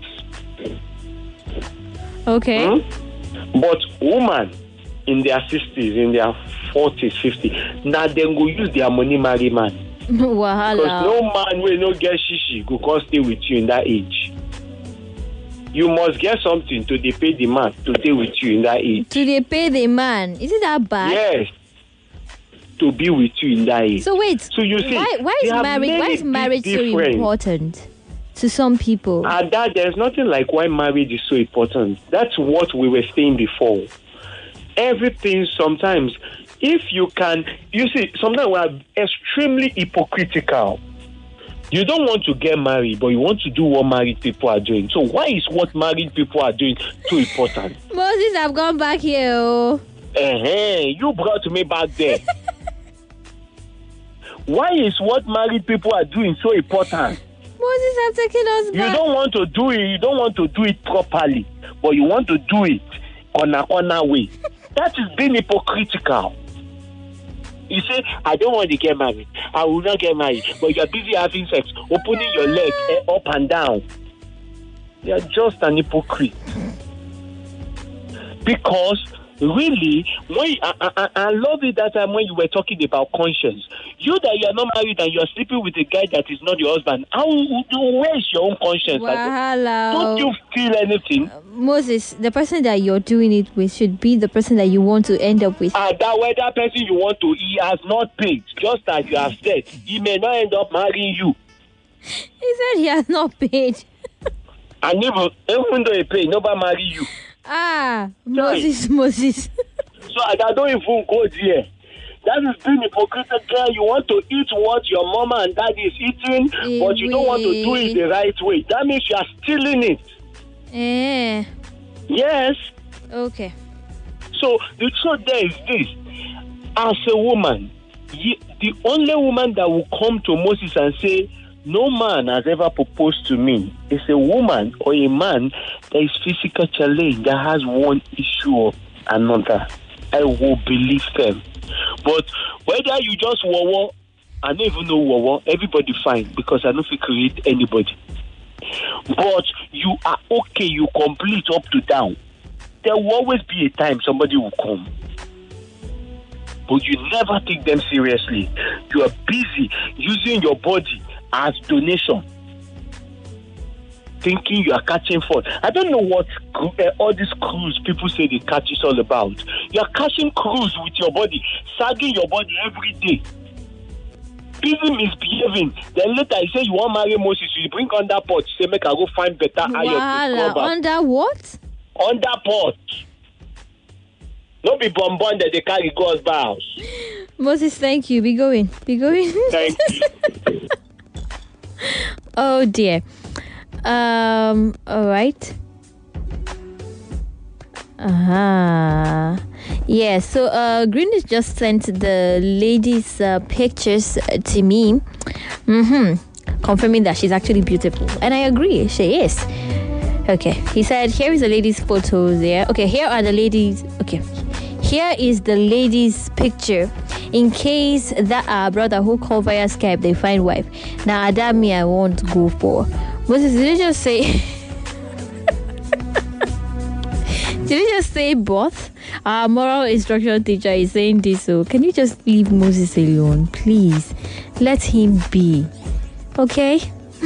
Okay. But woman in their 60s, in their 40s, 50s, now they go use their money marry man. Wahala. Because no man will not get shishi go come stay with you in that age. You must get something to pay the man to stay with you in that age. To pay the man? Is it that bad? Yes. To be with you in that age. So wait. So you see, why is marriage so important to some people. And that there's nothing like why marriage is so important. That's what we were saying before. Everything sometimes, if you can, you see, sometimes we are extremely hypocritical. You don't want to get married, but you want to do what married people are doing. So why is what married people are doing so important? Moses, I've gone back here. Oh. You brought me back there. Why is what married people are doing so important? Moses have taken us back. You don't want to do it. You don't want to do it properly, but you want to do it on a way. That is being hypocritical. You say, I don't want to get married. I will not get married. But you're busy having sex, opening your leg up and down. You're just an hypocrite. Because really, when I love it that time when you were talking about conscience. You that you are not married and you are sleeping with a guy that is not your husband. Where is your own conscience? Don't you feel anything? Moses, the person that you're doing it with should be the person that you want to end up with. That person you want to, he has not paid. Just as you have said, he may not end up marrying you. He said he has not paid. And even though he paid, nobody marry you. Moses. So I don't even go there. That is being hypocritical. You want to eat what your mama and daddy is eating, but you don't want to do it the right way. That means you are stealing it. Yes. Okay. So the truth there is this. As a woman, the only woman that will come to Moses and say, no man has ever proposed to me, is a woman or a man that is physical challenge, that has one issue or another. I will believe them. But whether you just wawa, I don't even know wawa, everybody fine, because I don't feel create anybody. But you are okay, you complete up to down. There will always be a time somebody will come. But you never take them seriously. You are busy using your body as donation, thinking you are catching fun. I don't know what all these cruise people say they catch is all about. You are catching cruise with your body, sagging your body every day, busy misbehaving. Then later you say you want to marry Moses, you bring under pot, you say make I go find better iron. Under what? Under pot. Don't be bonbon that they carry God's house. Moses, thank you. Be going. Thank you. Oh dear. All right. Yeah, so Greenwich just sent the lady's pictures to me. Confirming that she's actually beautiful. And I agree, she is. Okay, he said here is the lady's photos there. Okay, here are the ladies. Okay, here is the lady's picture. In case that brother who call via Skype, they find wife. Now, that me I won't go for. Moses, did you just say... Did you just say both? Our moral instruction teacher is saying this, so can you just leave Moses alone, please? Let him be. Okay?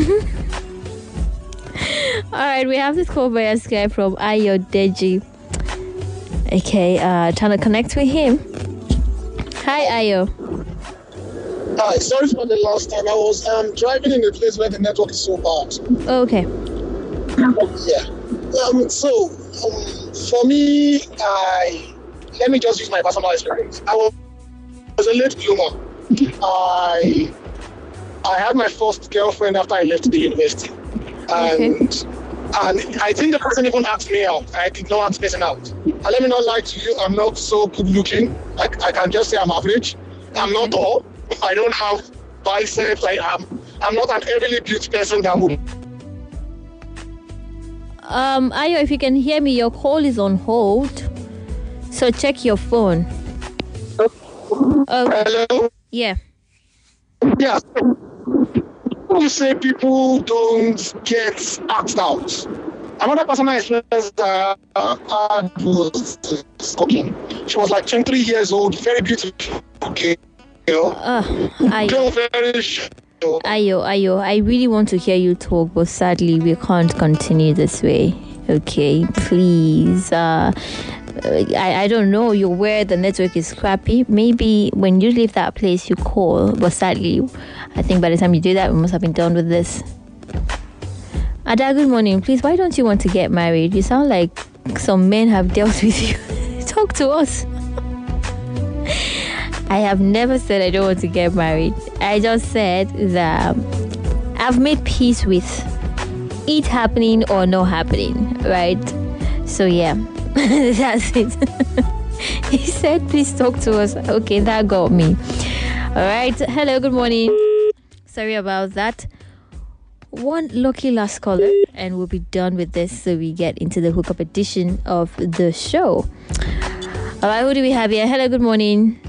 Alright, we have this call via Skype from Ayo Deji. Okay, trying to connect with him. Hi, Ayo. Hi, sorry for the last time. I was driving in a place where the network is so bad. Okay. Yeah. For me, let me just use my personal experience. I was a late bloomer. I had my first girlfriend after I left the university. And I think the person even asked me out. I did not ask the person out. And let me not lie to you, I'm not so good looking. I can just say I'm average. I'm not tall. I don't have biceps. I'm not an heavily built person that would. Ayo, if you can hear me, your call is on hold. So check your phone. Hello? Yeah. Yeah. You say people don't get asked out. Another personal experience that I was cooking. She was like 23 years old, very beautiful. Okay. Ayo, I really want to hear you talk, but sadly we can't continue this way. Okay, please. I don't know, you're where the network is crappy. Maybe when you leave that place you call, but sadly I think by the time you do that we must have been done with this. Ada, good morning. Please, why don't you want to get married? You sound like some men have dealt with you. Talk to us. I have never said I don't want to get married. I just said that I've made peace with it happening or not happening, right? So yeah, that's it. He said, please talk to us. Okay, that got me. All right. Hello, good morning. Sorry about that. One lucky last caller, and we'll be done with this so we get into the hookup edition of the show. All right, who do we have here? Hello, good morning.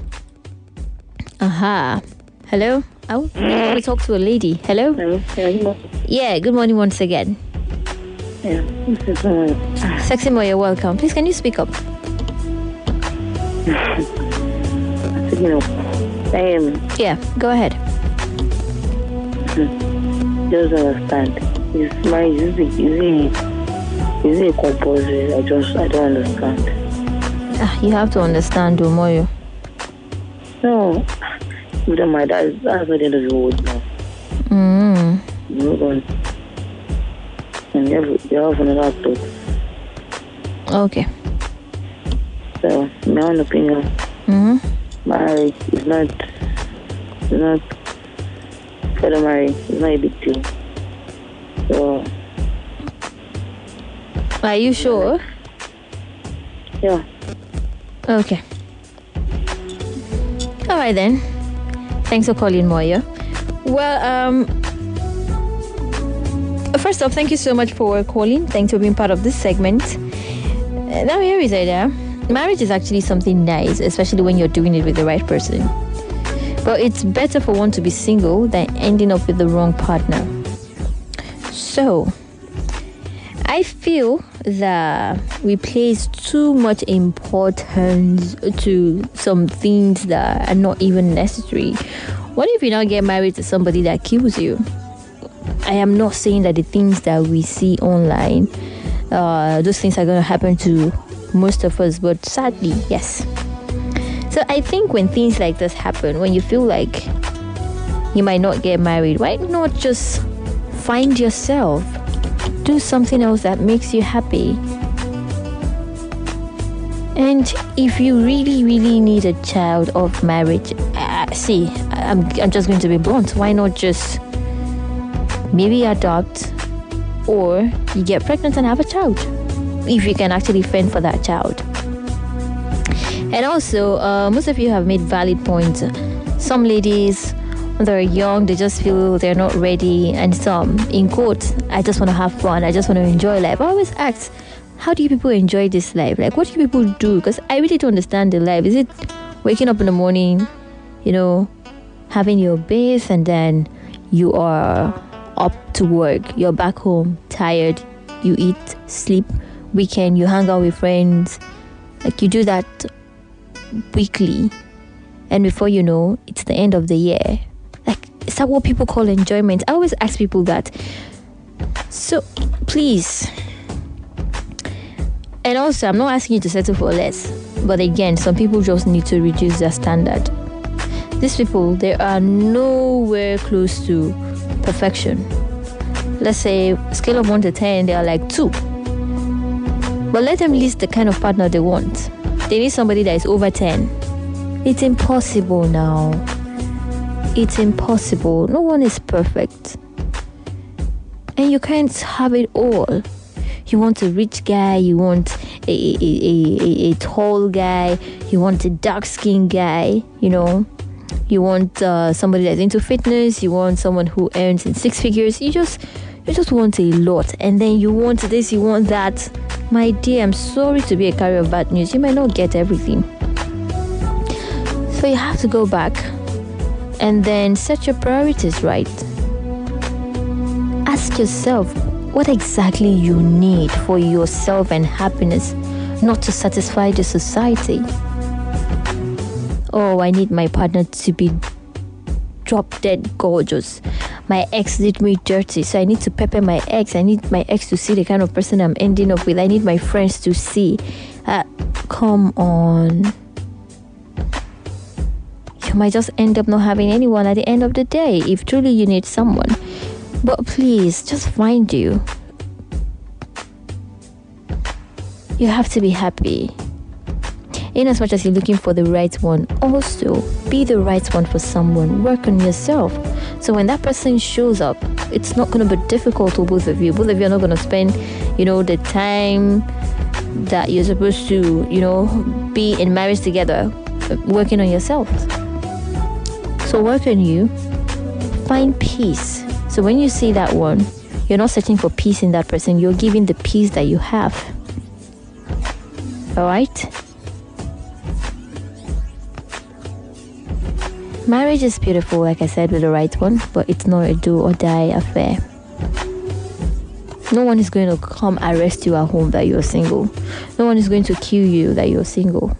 Aha. Hello? I want to talk to a lady. Hello? Yeah, good morning once again. Yeah, this is Sexy Mo, you're welcome. Please, can you speak up? Yeah, go ahead. Just understand. Is it compulsory? I don't understand. You have to understand, Umoyo. No, my dad. That's not the end of the world now. Move on. And you have another thought. Okay. So, my own opinion. Marriage is not for the marriage. It's not a big deal. So. Are you sure? Yeah. Okay. All right then. Thanks for calling, Moya. Well, first off, thank you so much for calling. Thanks for being part of this segment. Now here is it. Marriage is actually something nice, especially when you're doing it with the right person. But it's better for one to be single than ending up with the wrong partner. So, I feel that we place too much importance to some things that are not even necessary. What if you now get married to somebody that kills you? I am not saying that the things that we see online, those things are going to happen to most of us, but sadly, yes. So I think when things like this happen, when you feel like you might not get married, why not just find yourself? Do something else that makes you happy. And if you really, really need a child of marriage, I'm just going to be blunt. Why not just maybe adopt, or you get pregnant and have a child, if you can actually fend for that child. And also, most of you have made valid points. Some ladies, when they're young, they just feel they're not ready, and some, in quotes, I just want to have fun, I just want to enjoy life. I always ask, how do you people enjoy this life? Like, what do you people do? Because I really don't understand the life. Is it waking up in the morning, having your bath, and then you are up to work, you're back home, tired, you eat, sleep, weekend, you hang out with friends, like you do that weekly, and before you know, it's the end of the year. Like, is that what people call enjoyment? I always ask people that. So please, and also I'm not asking you to settle for less, but again, some people just need to reduce their standard. These people, they are nowhere close to perfection. Let's say scale of 1 to 10, they are like 2. But let them list the kind of partner they want. They need somebody that is over 10. It's impossible now. It's impossible. No one is perfect. And you can't have it all. You want a rich guy, you want a tall guy, you want a dark-skinned guy, You want somebody that's into fitness. You want someone who earns in 6 figures. You just want a lot. And then you want this, you want that. My dear, I'm sorry to be a carrier of bad news. You might not get everything. So you have to go back and then set your priorities right. Ask yourself what exactly you need for yourself and happiness, not to satisfy the society. Oh, I need my partner to be drop dead gorgeous. My ex did me dirty, so I need to pepper my ex. I need my ex to see the kind of person I'm ending up with. I need my friends to see. Come on. You might just end up not having anyone at the end of the day if truly you need someone. But please, just find you You have to be happy. In as much as you're looking for the right one, also be the right one for someone. Work on yourself. So when that person shows up, it's not going to be difficult for both of you. Both of you are not going to spend, the time that you're supposed to, be in marriage together, working on yourself. So work on you. Find peace. So when you see that one, you're not searching for peace in that person. You're giving the peace that you have. All right? Marriage is beautiful, like I said, with the right one, but it's not a do or die affair. No one is going to come arrest you at home that you're single. No one is going to kill you that you're single.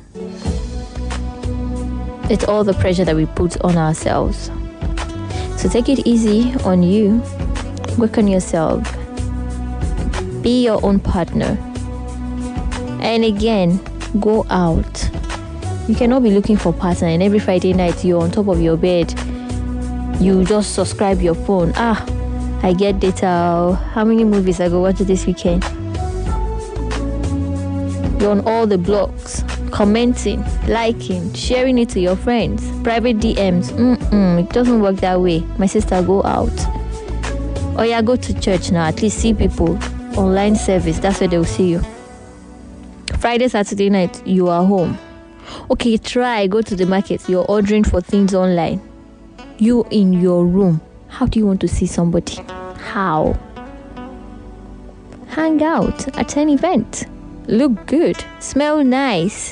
It's all the pressure that we put on ourselves. So take it easy on you. Work on yourself. Be your own partner. And again, go out. You cannot be looking for a partner and every Friday night you're on top of your bed. You just subscribe your phone. I get data. How many movies I go watch this weekend? You're on all the blogs, commenting, liking, sharing it to your friends. Private DMs. It doesn't work that way. My sister, go out. Or go to church now. At least see people. Online service. That's where they'll see you. Friday, Saturday night, you are home. Okay, go to the market. You're ordering for things online. You in your room. How do you want to see somebody? How? Hang out, attend event, look good, smell nice.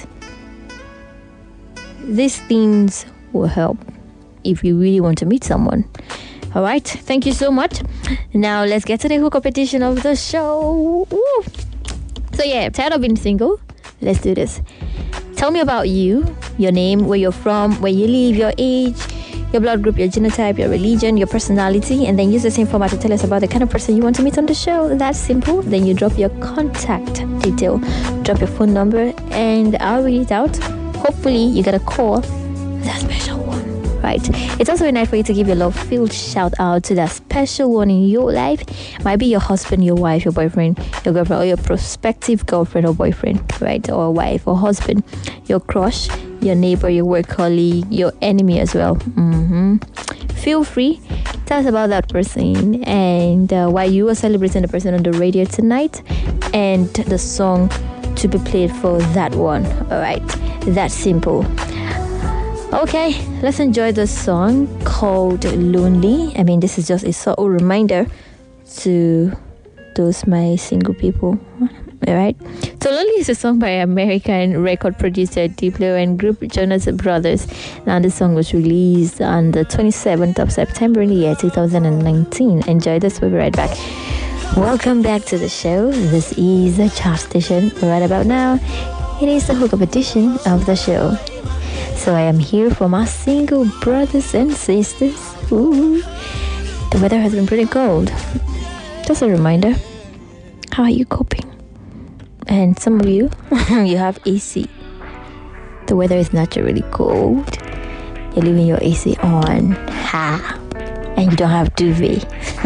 These things will help if you really want to meet someone. All right, thank you so much. Now let's get to the hookup edition of the show. Woo. So tired of being single? Let's do this. Tell me about you, your name, where you're from, where you live, your age, your blood group, your genotype, your religion, your personality, and then use the same format to tell us about the kind of person you want to meet on the show. That's simple. Then you drop your contact detail, drop your phone number, and I'll read it out. Hopefully you get a call, that special one. Right. It's also a night for you to give your love-filled shout out to that special one in your life. Might be your husband, your wife, your boyfriend, your girlfriend, or your prospective girlfriend or boyfriend, right? Or wife or husband, your crush, your neighbor, your work colleague, your enemy as well. Feel free. Tell us about that person and why you are celebrating the person on the radio tonight and the song to be played for that one. All right. That's simple. Okay, let's enjoy the song called Lonely. This is just a subtle reminder to those my single people. Alright, so Lonely is a song by American record producer Diplo and group Jonas Brothers. Now the song was released on the 27th of September in the year 2019. Enjoy this, we'll be right back. Welcome back to the show. This is the chart station. Right about now, it is the hookup edition of the show. So I am here for my single brothers and sisters. Ooh. The weather has been pretty cold. Just a reminder, how are you coping? And some of you, you have AC. The weather is naturally cold. You're leaving your AC on. And you don't have duvet.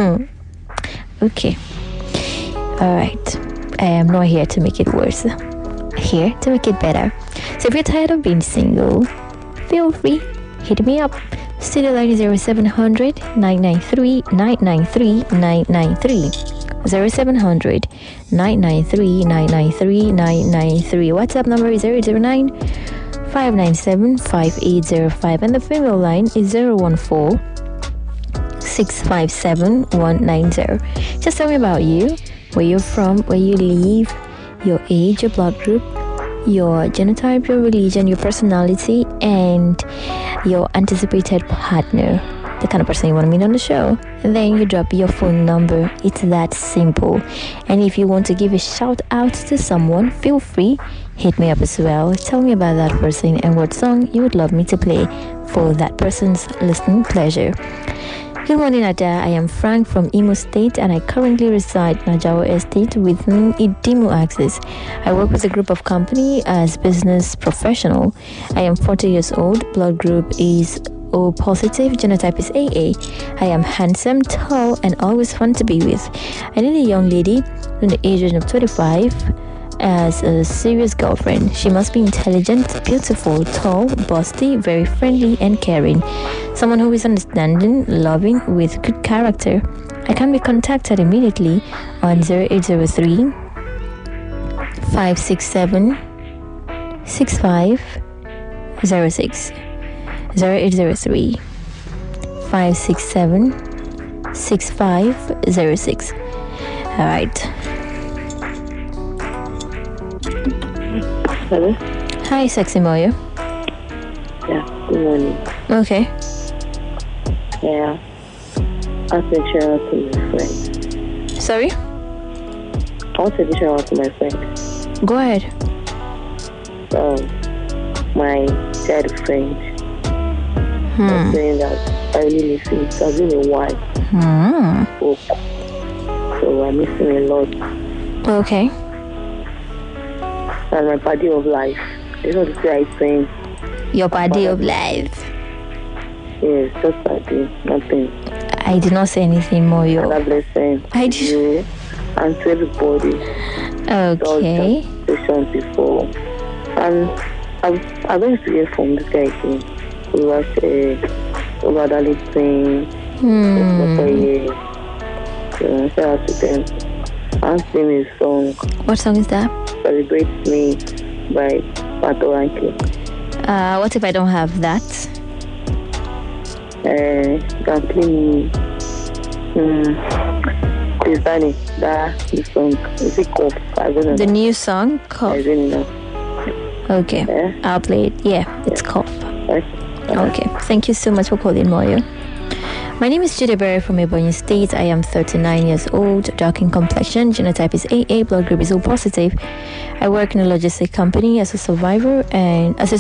Okay. Alright. I am not here to make it worse. Here to make it better. So if you're tired of being single, feel free, hit me up. Studio line is 0700 993 993 993. 0700 993 993 993. WhatsApp number is 009 597 5805. And the female line is 014 657 190. Just tell me about you, where you're from, where you live, your age, your blood group, your genotype, your religion, your personality, and your anticipated partner, the kind of person you want to meet on the show. And then you drop your phone number. It's that simple. And if you want to give a shout out to someone, feel free, hit me up as well. Tell me about that person and what song you would love me to play for that person's listening pleasure. Good morning, Ada. I am Frank from Imo State and I currently reside in Ajawa Estate within Idimu Axis. I work with a group of company as business professional. I am 40 years old. Blood group is O positive. Genotype is AA. I am handsome, tall, and always fun to be with. I need a young lady in the age range of 25 as a serious girlfriend. She must be intelligent, beautiful, tall, busty, very friendly and caring. Someone who is understanding, loving, with good character. I can be contacted immediately on 0803 567 6506. 0803 567 6506. All right. Hello? Hi, Sexy Moyo. Yeah, good morning. Okay. Yeah. I'll take shout out to my friend. Sorry? I'll take a shout out to my friend. Go ahead. My childhood friend. I'm saying that I really miss him. It has been a while. So I miss him a lot. Okay. And my party of life. It's not the right thing. Your party of life. Yes, just party. Nothing. I did not say anything more. God bless him. I did. You and to everybody. Okay. Before. And I'm going to hear from this guy again. We watched over that little thing. Shout out to them. I'm singing a song. What song is that? Celebrate Me by Patoranki. What if I don't have that? You can play me. Chris Danny, the song. Is it Cough? I don't know. The new song? Cough. I don't know. Okay. Yeah? I'll play it. Yeah, it's Cough. Okay. Thank you so much for calling, Moyo. My name is Judy Berry from Ebonyi State. I am 39 years old, dark in complexion, genotype is AA, blood group is O positive. I work in a logistic company as a supervisor, as a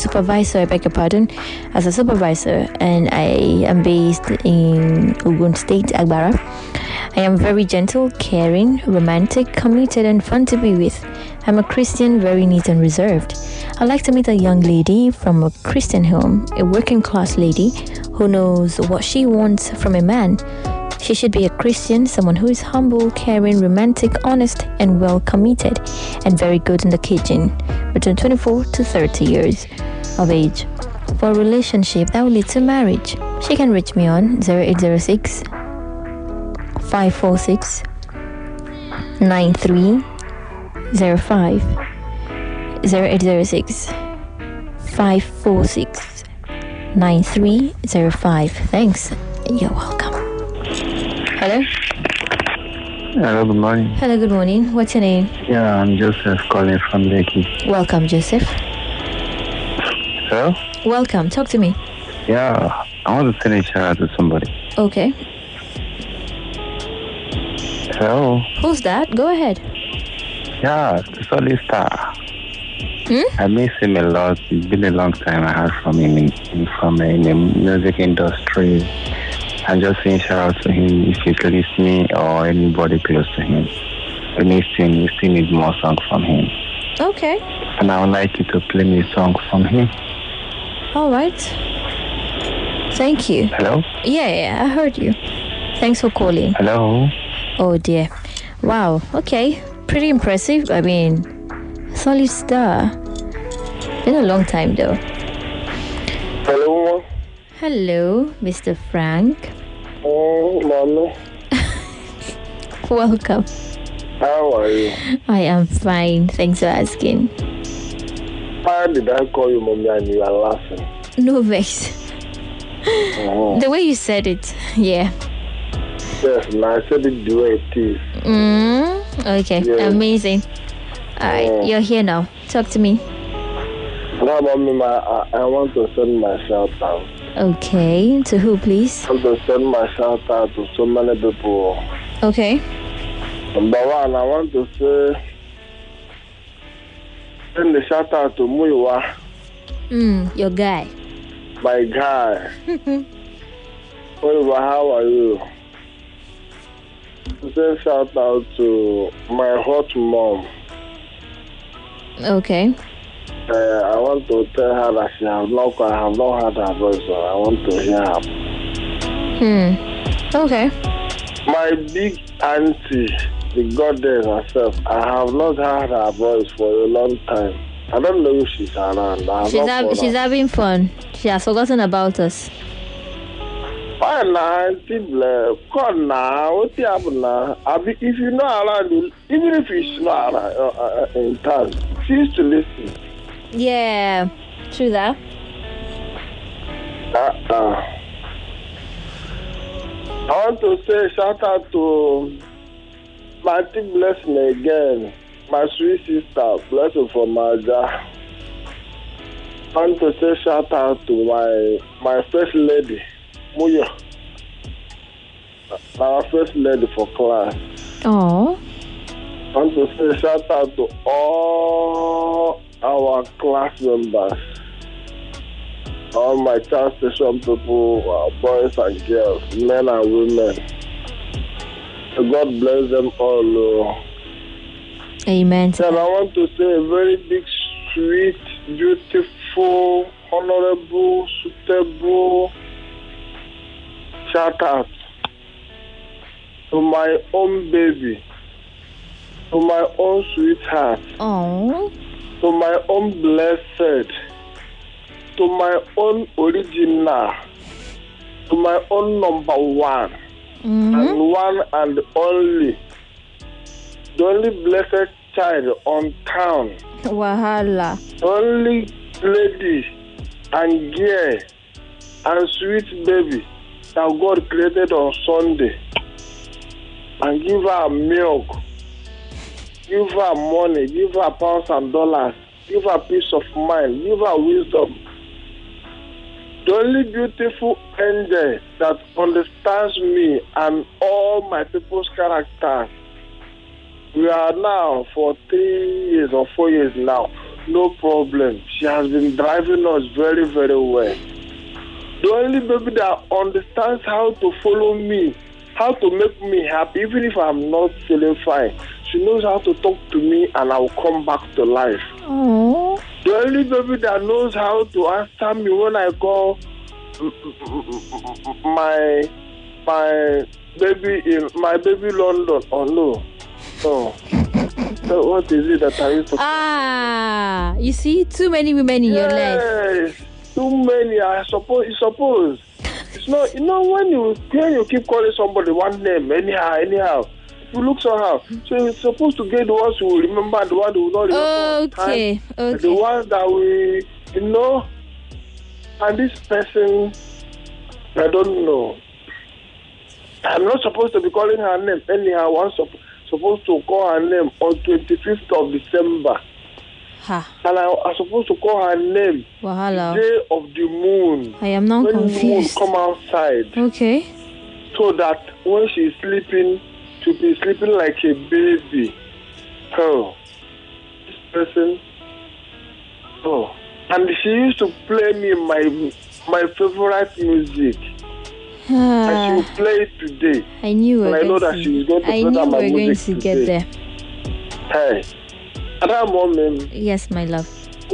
supervisor, and I am based in Ogun State, Agbara. I am very gentle, caring, romantic, committed, and fun to be with. I'm a Christian, very neat and reserved. I like to meet a young lady from a Christian home, a working class lady who knows what she wants from a man. She should be a Christian, someone who is humble, caring, romantic, honest, and well committed, and very good in the kitchen, between 24 to 30 years of age. For a relationship that will lead to marriage, she can reach me on 0806 546 9305. 0806 546 9305. Thanks. You're welcome. Hello? Hello, good morning. Hello, good morning. What's your name? Yeah, I'm Joseph calling from Lekki. Welcome, Joseph. Hello? Welcome. Talk to me. Yeah, I want to send a shout out to somebody. Okay. Hello? Who's that? Go ahead. Yeah, the Solid Star. I miss him a lot. It's been a long time I heard from him in the music industry. I'm just saying shout out to him if he's listening or anybody close to him. We still need more songs from him. Okay. And I would like you to play me a song from him. All right. Thank you. Hello? Yeah, I heard you. Thanks for calling. Hello? Oh dear. Wow. Okay. Pretty impressive. I mean, Solid Star. Been a long time though. Hello. Hello, Mr. Frank. Oh, Mama. Welcome. How are you? I am fine. Thanks for asking. Why did I call you Mommy and you are laughing? No vex. The way you said it, yeah. Yes, and I said it the way it is. Okay, yes. Amazing. Alright, you're here now. Talk to me. Now, Mommy, I want to send my shout out. Okay, to who, please? I want to send my shout out to so many people. Okay. Number one, I want to send the shout out to Muiwa. Your guy. My guy. Muiwa, how are you? Send shout out to my hot mom. Okay. I want to tell her that I have not heard her voice, so I want to hear her. Okay. My big auntie, the goddess herself. I have not heard her voice for a long time. I don't know if she's around. She's having fun. She has forgotten about us. Fine now, come now. What happened now? If you're not around, even if she's not around, in town, she used to listen. Yeah, true that. I want to say shout out to my Auntie Blessing again, my sweet sister, Blessing from Maja. I want to say shout out to my first lady, Muya, our first lady for class. Oh. I want to say shout out to all our class members, all my child station people, boys and girls, men and women. God bless them all. Amen. And I want to say a very big, sweet, beautiful, honorable, suitable shout out to my own baby, to my own sweetheart, to my own blessed, to my own original, to my own number one, and one and only, the only blessed child on town, Wahala, the only lady and girl and sweet baby that God created on Sunday, and give her milk, give her money, give her pounds and dollars, give her peace of mind, give her wisdom. The only beautiful angel that understands me and all my people's characters. We are now for 3 years or 4 years now. No problem. She has been driving us very, very well. The only baby that understands how to follow me, how to make me happy, even if I'm not feeling fine. She knows how to talk to me and I'll come back to life. Aww. The only baby that knows how to answer me when I call my baby London. Oh no. Oh. So what is it that I used to you see too many women in your life. Yes, too many. I suppose it's not, when you keep calling somebody one name anyhow, you look somehow. So you're supposed to get the ones who will remember, the ones who will not remember. Okay. The ones that we, and this person, I don't know. I'm not supposed to be calling her name anyhow. I'm supposed to call her name on 25th of December. And I'm supposed to call her name Wahala. the day of the moon. I am now confused. When the moon come outside. Okay. So that when she's sleeping, she'll be sleeping like a baby. Oh. This person. Oh. And she used to play me my favorite music. And she will play it today. I knew and I know that she's going to play my music today. Get there. Hey. Yes, my love.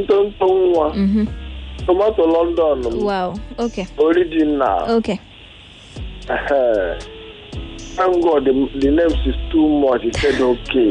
Tomato London. Wow. Okay. Original. Okay. Thank God the names is too much. He said okay.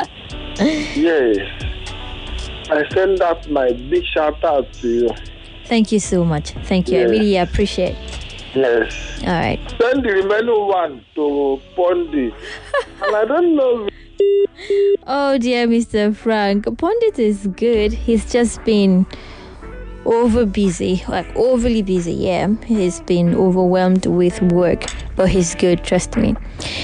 Yes. I send out my big shout out to you. Thank you so much. Thank you. Yes. I really appreciate it. Yes. All right. Send the remaining one to Pondi. And I don't know. Oh dear, Mr. Frank. Pondit is good. He's just been overly busy. Yeah, he's been overwhelmed with work, but he's good. Trust me.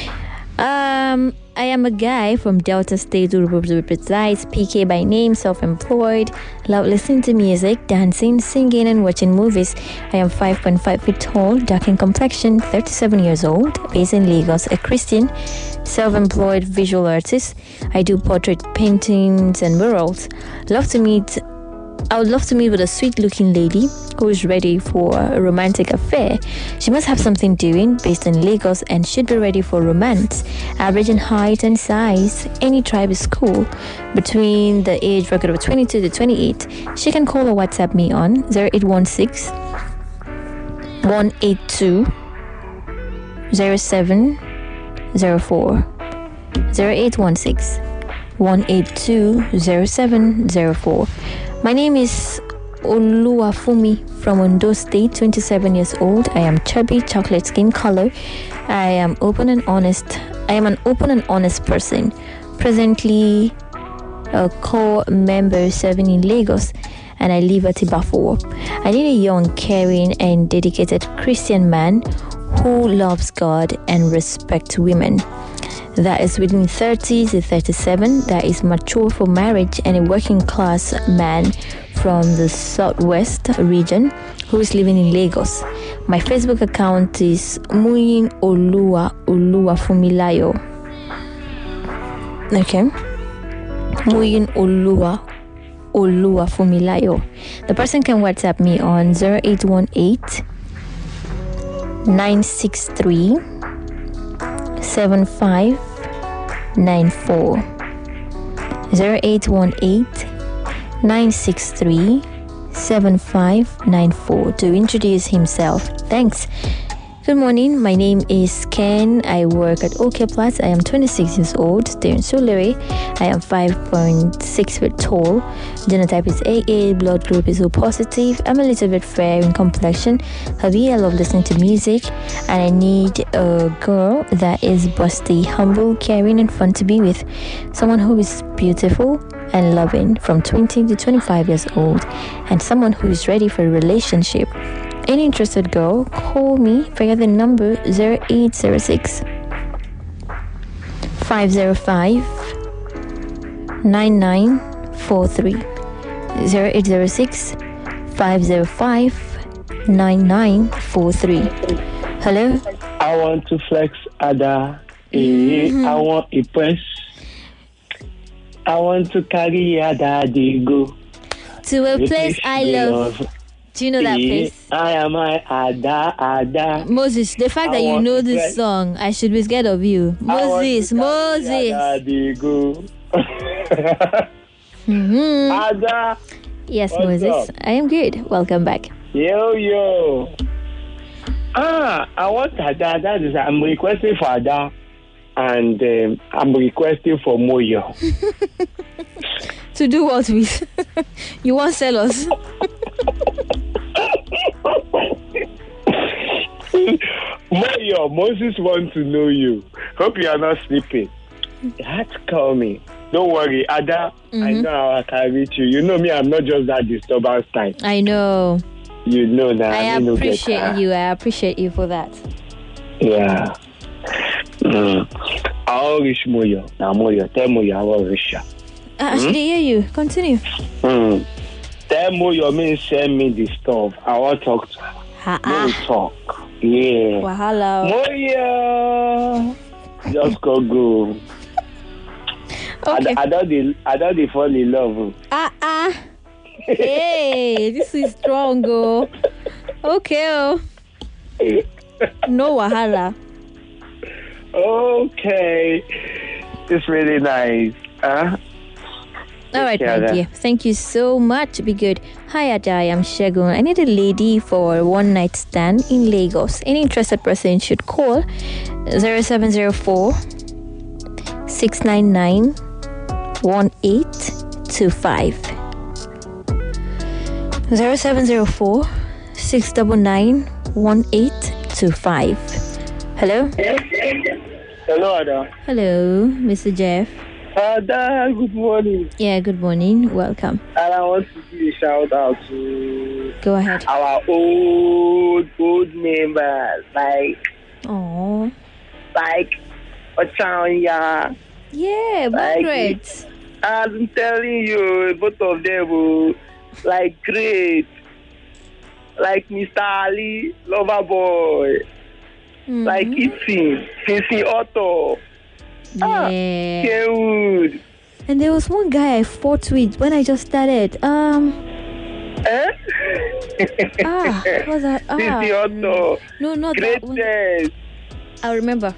I am a guy from Delta State, to be precise. PK by name, self-employed. Love listening to music, dancing, singing, and watching movies. I am 5.5 feet tall, dark in complexion, 37 years old, based in Lagos, a Christian, self-employed visual artist. I do portrait paintings and murals. I would love to meet with a sweet-looking lady who is ready for a romantic affair. She must have something doing, based in Lagos, and should be ready for romance. Average in height and size. Any tribe is cool. Between the age bracket of 22 to 28. She can call or WhatsApp me on 0816 182 0704. 0816-182-0704. My name is Oluwafumi from Ondo State, 27 years old. I am chubby, chocolate skin color. I am open and honest. I am an open and honest person. Presently a core member serving in Lagos, and I live at Ibafowo. I need a young, caring, and dedicated Christian man who loves God and respects women. That is within 30 to 37, that is mature for marriage, and a working class man from the southwest region who is living in Lagos. My Facebook account is Muyin Oluwafumilayo. Okay. Muyin Oluwafumilayo. The person can WhatsApp me on 0818 963 7594. 0818 963 7594 to introduce himself. Thanks. Good morning. My name is Ken. I work at OK Plus. I am 26 years old. Stay in Sulere. I am 5.6 feet tall. Genotype is AA. Blood group is O positive. I'm a little bit fair in complexion. Hobby, I love listening to music. And I need a girl that is busty, humble, caring, and fun to be with. Someone who is beautiful and loving from 20 to 25 years old. And someone who is ready for a relationship. Any interested girl, call me via the number 0806 505 9943. 0806 505 9943. Hello? I want to flex, Ada. I want a press. I want to carry Ada go to a place I love. Do you know that place? I am Ada. Moses, the fact that you know this song, I should be scared of you. Moses. Ada. Yes, Moses. Up? I am good. Welcome back. Yo. I want Ada. That is, I'm requesting for Ada. And I'm requesting for Moyo. To do what with? You want to sell us? Moyo, Moses wants to know you. Hope you are not sleeping. You had to call me. Don't worry, Ada. I know how I can reach you. You know me, I'm not just that disturbance type. I know. You know that. I appreciate you. I appreciate you for that. Yeah. I'll reach Moyo. Now, Moyo, tell Moyo I will reach her. I should hear you. Continue. Tell Moyo means send me the stuff. I want to talk to her. We'll talk. Yeah. Wahala. Moyo. Just go. Okay. I don't fall in love. Hey, this is strong, oh. Okay. No wahala. Okay. It's really nice. All right, my dear. Thank you so much. Be good. Hi, Ada. I am Shegun. I need a lady for a one-night stand in Lagos. Any interested person should call 0704 699 1825. 0704 699 1825. Hello? Hello, Ada. Hello, Mr. Jeff. Ada, good morning. Yeah, good morning. Welcome. And I want to give a shout out to Go ahead. Our old members, like Ochanya. Yeah, Margaret. I'm telling you, both of them like great. Like Mr. Ali, Loverboy. Like Fizzy Otto. Yeah. Kenwood. And there was one guy I fought with when I just started. What was that? Fizzy Otto. No, not Greatest. that one. I remember.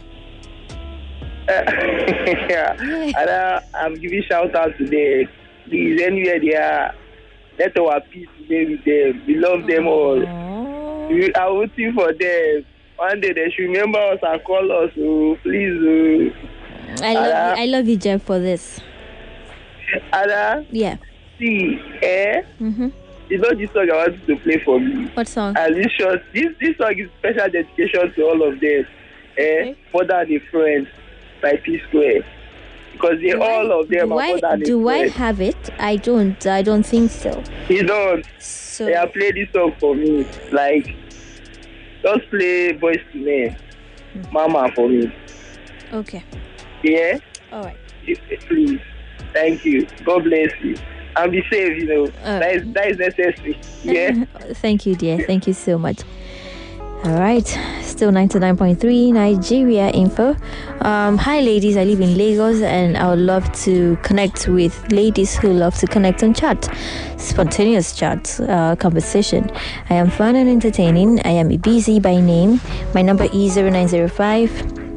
Yeah. And I'm giving shout out to them. Please, anywhere they are, let our peace be with them. We love them all. We are waiting for them. One day they should remember us and call us. Please. I love you, Jeff, for this. Ada? Yeah. See, you know this song I want you to play for me. What song? And this song is special dedication to all of them. More Than a Friend by P Square. Because all of them are more than a friend. Do I have it? I don't think so. You don't. So yeah, play this song for me. Like, just play Boys to Men. Mama for me. Okay. Yeah? Alright. Please. Thank you. God bless you. And be safe, you know. That is necessary. Yeah? Thank you, dear. Thank you so much. All right, still 99.3 Nigeria info. Hi ladies, I live in Lagos and I would love to connect with ladies who love to connect on chat. Spontaneous chat conversation. I am fun and entertaining. I am busy by name. My number is 0905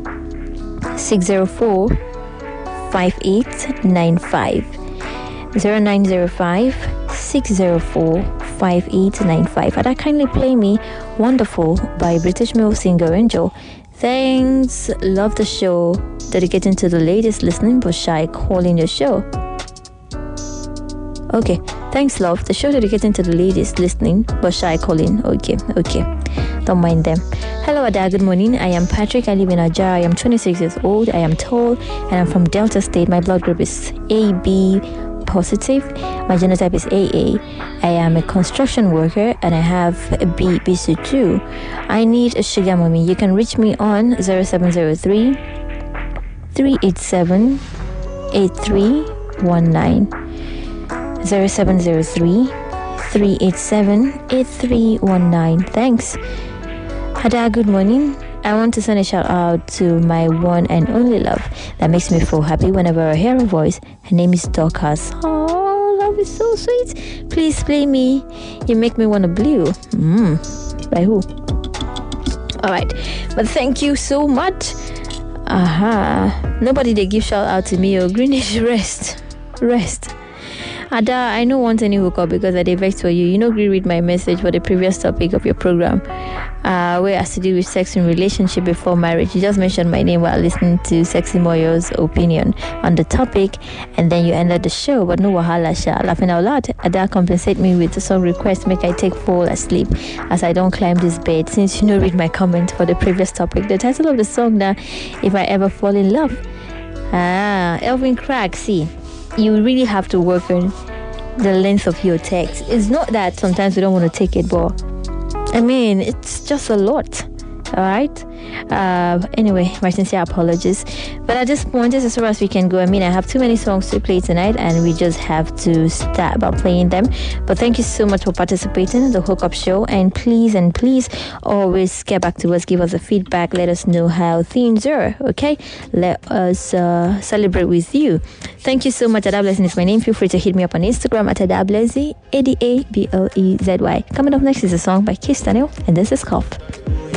604 5895. 0905 604 5895. And kindly play me Wonderful by British male singer Angel. Thanks, love the show. Dedicating to the ladies listening but shy calling your show. Okay, thanks, love. The show dedicating to the ladies listening but shy calling. Okay. Don't mind them. Hello, Ada. Good morning. I am Patrick. I live in Ajah. I am 26 years old. I am tall and I'm from Delta State. My blood group is AB positive. My genotype is AA. I am a construction worker and I have a BC2. I need a sugar mommy. You can reach me on 0703 387 8319. 0703 387 8319. Thanks. Ada, good morning. I want to send a shout out to my one and only love that makes me feel happy whenever I hear her voice. Her name is Dorcas. Oh, love is so sweet. Please play me. You make me want to blue. By who? Alright, but thank you so much. Nobody they give shout out to me or Greenish rest. Ada, I don't want any hookup because I did vex for you. You know, agree with my message for the previous topic of your program, where it has to do with sex and relationship before marriage. You just mentioned my name while listening to Sexy Moyo's opinion on the topic, and then you ended the show. But no wahala, sha. Laughing out loud. Ada compensate me with a song request, make I take fall asleep as I don't climb this bed. Since you know, read my comment for the previous topic. The title of the song now, If I Ever Fall in Love. Elvin Craig, see. You really have to work on the length of your text. It's not that sometimes we don't want to take it, but I mean, it's just a lot. All right. Anyway, my sincere apologies. But at this point, this is as far as we can go. I mean, I have too many songs to play tonight, and we just have to start by playing them. But thank you so much for participating in the Hookup Show. And please always get back to us. Give us a feedback. Let us know how things are. Okay. Let us celebrate with you. Thank you so much. Adablezi is my name. Feel free to hit me up on Instagram at Adablezi, ADABLEZY. Coming up next is a song by Kiss Daniel, and this is Cough.